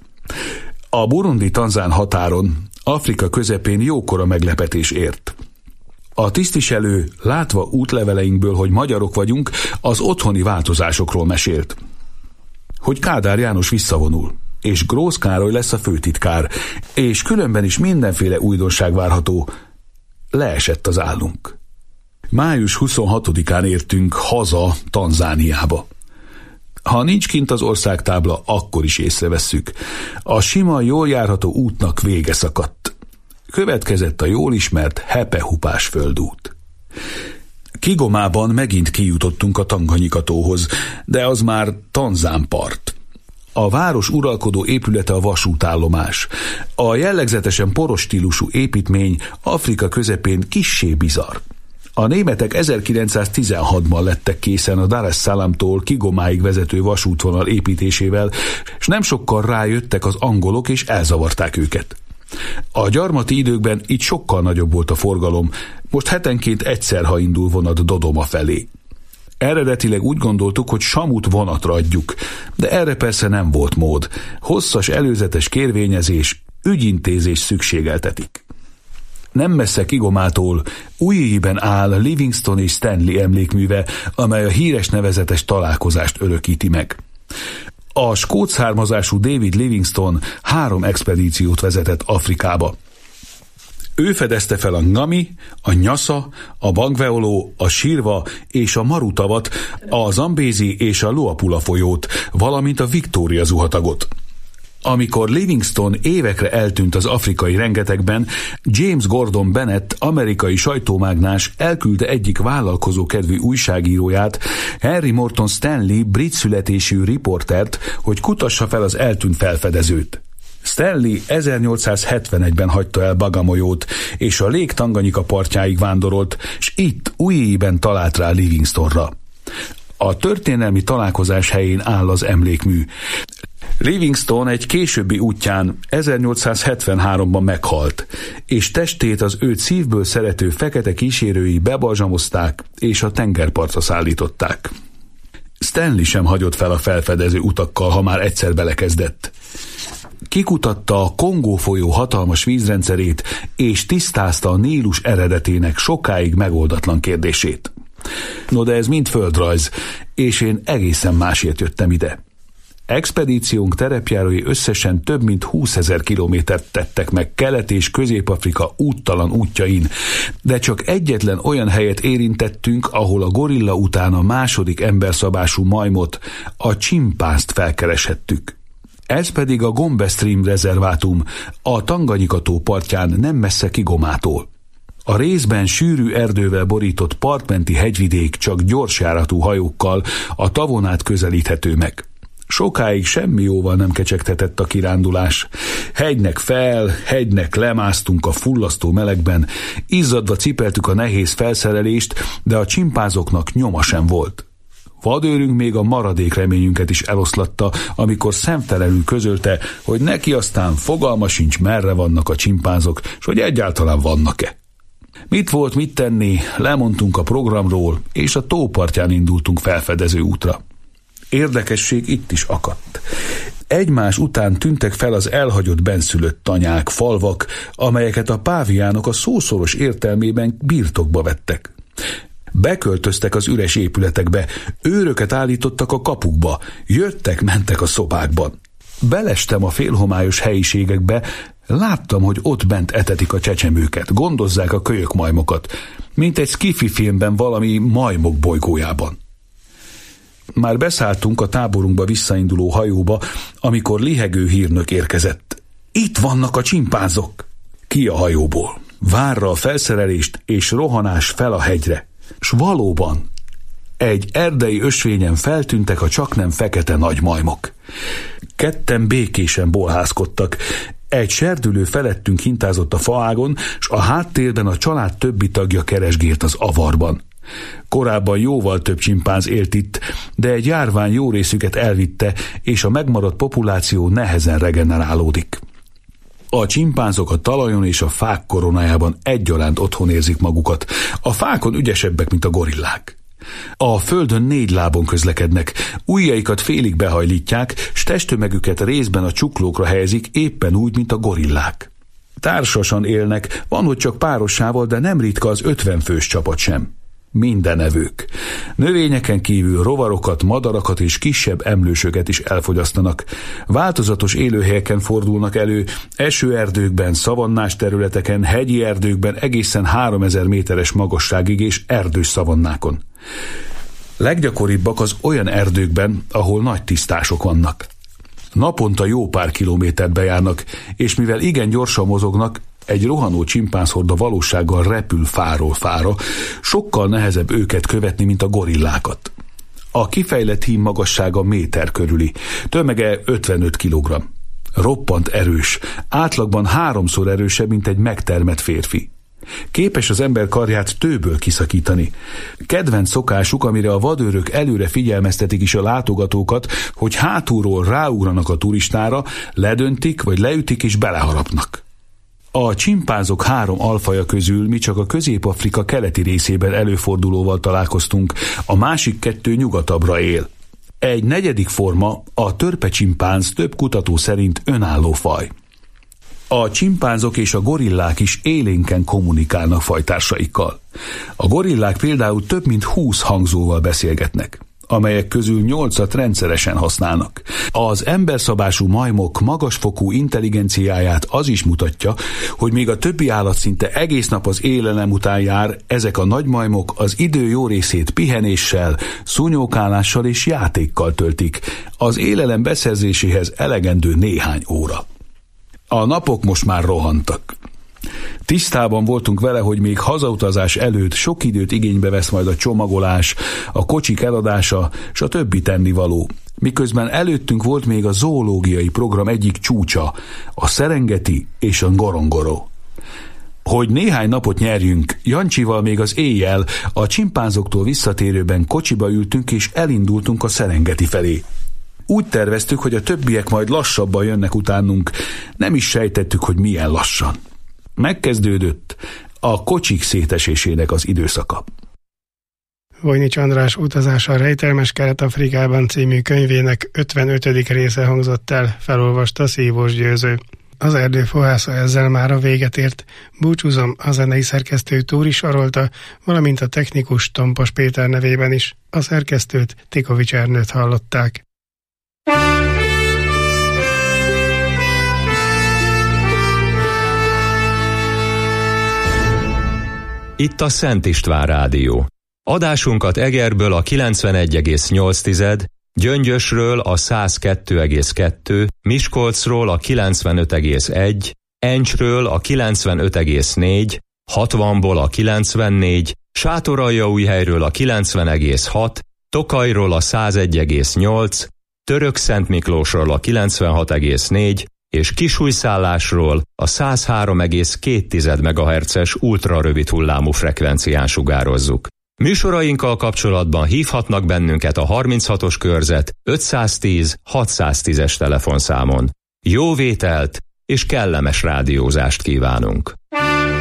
A burundi-tanzán határon, Afrika közepén jókora meglepetés ért. A tisztviselő, látva útleveleinkből, hogy magyarok vagyunk, az otthoni változásokról mesélt. Hogy Kádár János visszavonul, és Grósz Károly lesz a főtitkár, és különben is mindenféle újdonság várható. Leesett az állunk. Május 26-án értünk haza Tanzániába. Ha nincs kint az országtábla, akkor is észrevesszük. A sima, jól járható útnak vége szakadt. Következett a jól ismert Hepe-hupás földút. Kigomában megint kijutottunk a Tanganyika-tóhoz, de az már tanzán part. A város uralkodó épülete a vasútállomás. A jellegzetesen poros stílusú építmény Afrika közepén kissé bizarr. A németek 1916-ban lettek készen a Dar es Salaamtól Kigomáig vezető vasútvonal építésével, és nem sokkal rájöttek az angolok, és elzavarták őket. A gyarmati időkben itt sokkal nagyobb volt a forgalom, most hetenként egyszer, ha indul vonat Dodoma felé. Eredetileg úgy gondoltuk, hogy Samut vonatra adjuk, de erre persze nem volt mód. Hosszas előzetes kérvényezés, ügyintézés szükségeltetik. Nem messze Kigomától Újjében áll Livingston és Stanley emlékműve, amely a híres nevezetes találkozást örökíti meg. A skót származású David Livingstone 3 expedíciót vezetett Afrikába. Ő fedezte fel a Ngami, a Nyasa, a Bangweolo, a Sirva és a Maru-tavat, a Zambézi és a Luapula folyót, valamint a Victoria zuhatagot. Amikor Livingstone évekre eltűnt az afrikai rengetegben, James Gordon Bennett, amerikai sajtómágnás elküldte egyik vállalkozókedvű újságíróját, Henry Morton Stanley brit születésű riportert, hogy kutassa fel az eltűnt felfedezőt. Stanley 1871-ben hagyta el Bagamoyót, és a Lake Tanganyika partjáig vándorolt, s itt Újjében talált rá Livingstone-ra. A történelmi találkozás helyén áll az emlékmű. Livingstone egy későbbi útján 1873-ban meghalt, és testét az őt szívből szerető fekete kísérői bebalzsamozták és a tengerpartra szállították. Stanley sem hagyott fel a felfedező utakkal, ha már egyszer belekezdett. Kikutatta a Kongó folyó hatalmas vízrendszerét, és tisztázta a Nílus eredetének sokáig megoldatlan kérdését. No, de ez mind földrajz, és én egészen másért jöttem ide. Expedíciónk terepjárói összesen több mint 20 000 kilométert tettek meg Kelet- és Közép-Afrika úttalan útjain, de csak egyetlen olyan helyet érintettünk, ahol a gorilla után a második emberszabású majmot, a csimpánzt felkereshettük. Ez pedig a Gombe Stream rezervátum, a Tanganyika-tó partján nem messze Kigomától. A részben sűrű erdővel borított partmenti hegyvidék csak gyorsjáratú hajókkal a tavon át közelíthető meg. Sokáig semmi jóval nem kecsegtetett a kirándulás. Hegynek fel, hegynek lemásztunk a fullasztó melegben, izzadva cipeltük a nehéz felszerelést, de a csimpánzoknak nyoma sem volt. Vadőrünk még a maradék reményünket is eloszlatta, amikor szemtelenül közölte, hogy neki aztán fogalma sincs, merre vannak a csimpánzok, és hogy egyáltalán vannak-e. Mit volt mit tenni, lemondtunk a programról, és a tópartján indultunk felfedező útra. Érdekesség itt is akadt. Egymás után tűntek fel az elhagyott benszülött tanyák, falvak, amelyeket a páviánok a szószoros értelmében birtokba vettek. Beköltöztek az üres épületekbe, őröket állítottak a kapukba, jöttek-mentek a szobákban. Belestem a félhomályos helyiségekbe, láttam, hogy ott bent etetik a csecsemőket, gondozzák a kölyökmajmokat, mint egy skifi filmben valami majmok bolygójában. Már beszálltunk a táborunkba visszainduló hajóba, amikor lihegő hírnök érkezett. Itt vannak a csimpánzok! Ki a hajóból? Várra a felszerelést és rohanás fel a hegyre. S valóban, egy erdei ösvényen feltűntek a csaknem fekete nagymajmok. Ketten békésen bolhászkodtak, egy serdülő felettünk hintázott a faágon, s a háttérben a család többi tagja keresgélt az avarban. Korábban jóval több csimpánz élt itt, de egy járvány jó részüket elvitte, és a megmaradt populáció nehezen regenerálódik. A csimpánzok a talajon és a fák koronájában egyaránt otthon érzik magukat. A fákon ügyesebbek, mint a gorillák. A földön 4 lábon közlekednek, ujjaikat félig behajlítják, s testtömegüket részben a csuklókra helyezik, éppen úgy, mint a gorillák. Társasan élnek, van, hogy csak párossával, de nem ritka az 50 fős csapat sem. Mindenevők. Növényeken kívül rovarokat, madarakat és kisebb emlősöket is elfogyasztanak. Változatos élőhelyeken fordulnak elő, esőerdőkben, szavannás területeken, hegyi erdőkben egészen 3000 méteres magasságig és erdős szavannákon. Leggyakoribbak az olyan erdőkben, ahol nagy tisztások vannak. Naponta jó pár kilométert bejárnak, és mivel igen gyorsan mozognak, egy rohanó csimpánzhorda valósággal repül fáról fára, sokkal nehezebb őket követni, mint a gorillákat. A kifejlett hím magassága méter körüli, tömege 55 kg. Roppant erős, átlagban 3-szor erősebb, mint egy megtermett férfi. Képes az ember karját tőből kiszakítani. Kedvenc szokásuk, amire a vadőrök előre figyelmeztetik is a látogatókat, hogy hátulról ráugranak a turistára, ledöntik vagy leütik és beleharapnak. A csimpánzok 3 alfaja közül mi csak a Közép-Afrika keleti részében előfordulóval találkoztunk, a másik 2 nyugatabbra él. Egy 4. forma, a törpecsimpánz több kutató szerint önálló faj. A csimpánzok és a gorillák is élénken kommunikálnak fajtársaikkal. A gorillák például több mint 20 hangzóval beszélgetnek, amelyek közül 8-at rendszeresen használnak. Az emberszabású majmok magasfokú intelligenciáját az is mutatja, hogy még a többi állat szinte egész nap az élelem után jár, ezek a nagymajmok az idő jó részét pihenéssel, szúnyókálással és játékkal töltik, az élelem beszerzéséhez elegendő néhány óra. A napok most már rohantak. Tisztában voltunk vele, hogy még hazautazás előtt sok időt igénybe vesz majd a csomagolás, a kocsik eladása, s a többi tennivaló. Miközben előttünk volt még a zoológiai program egyik csúcsa, a Serengeti és a Ngorongoro. Hogy néhány napot nyerjünk, Jancsival még az éjjel a csimpánzoktól visszatérőben kocsiba ültünk és elindultunk a Serengeti felé. Úgy terveztük, hogy a többiek majd lassabban jönnek utánunk, nem is sejtettük, hogy milyen lassan. Megkezdődött a kocsik szétesésének az időszaka. Vojnics András Utazása a rejtelmes Kelet-Afrikában című könyvének 55. része hangzott el, felolvasta Szívós Győző. Az Erdőfohásza ezzel már a véget ért. Búcsúzom, a zenei szerkesztő Túri Sarolta, valamint a technikus Tompas Péter nevében is. A szerkesztőt, Tikovics Ernőt hallották. Itt a Szent István Rádió. Adásunkat Egerből a 91,8, Gyöngyösről a 102,2, Miskolcról a 95,1, Encsről a 95,4, 60-ból a 94, Sátoraljaújhelyről a 90,6, Tokajról a 101,8, Törökszentmiklósról a 96,4 és Kisújszállásról a 103,2 MHz-es ultrarövid hullámú frekvencián sugározzuk. Műsorainkkal kapcsolatban hívhatnak bennünket a 36-os körzet 510 610-es telefonszámon. Jó vételt és kellemes rádiózást kívánunk!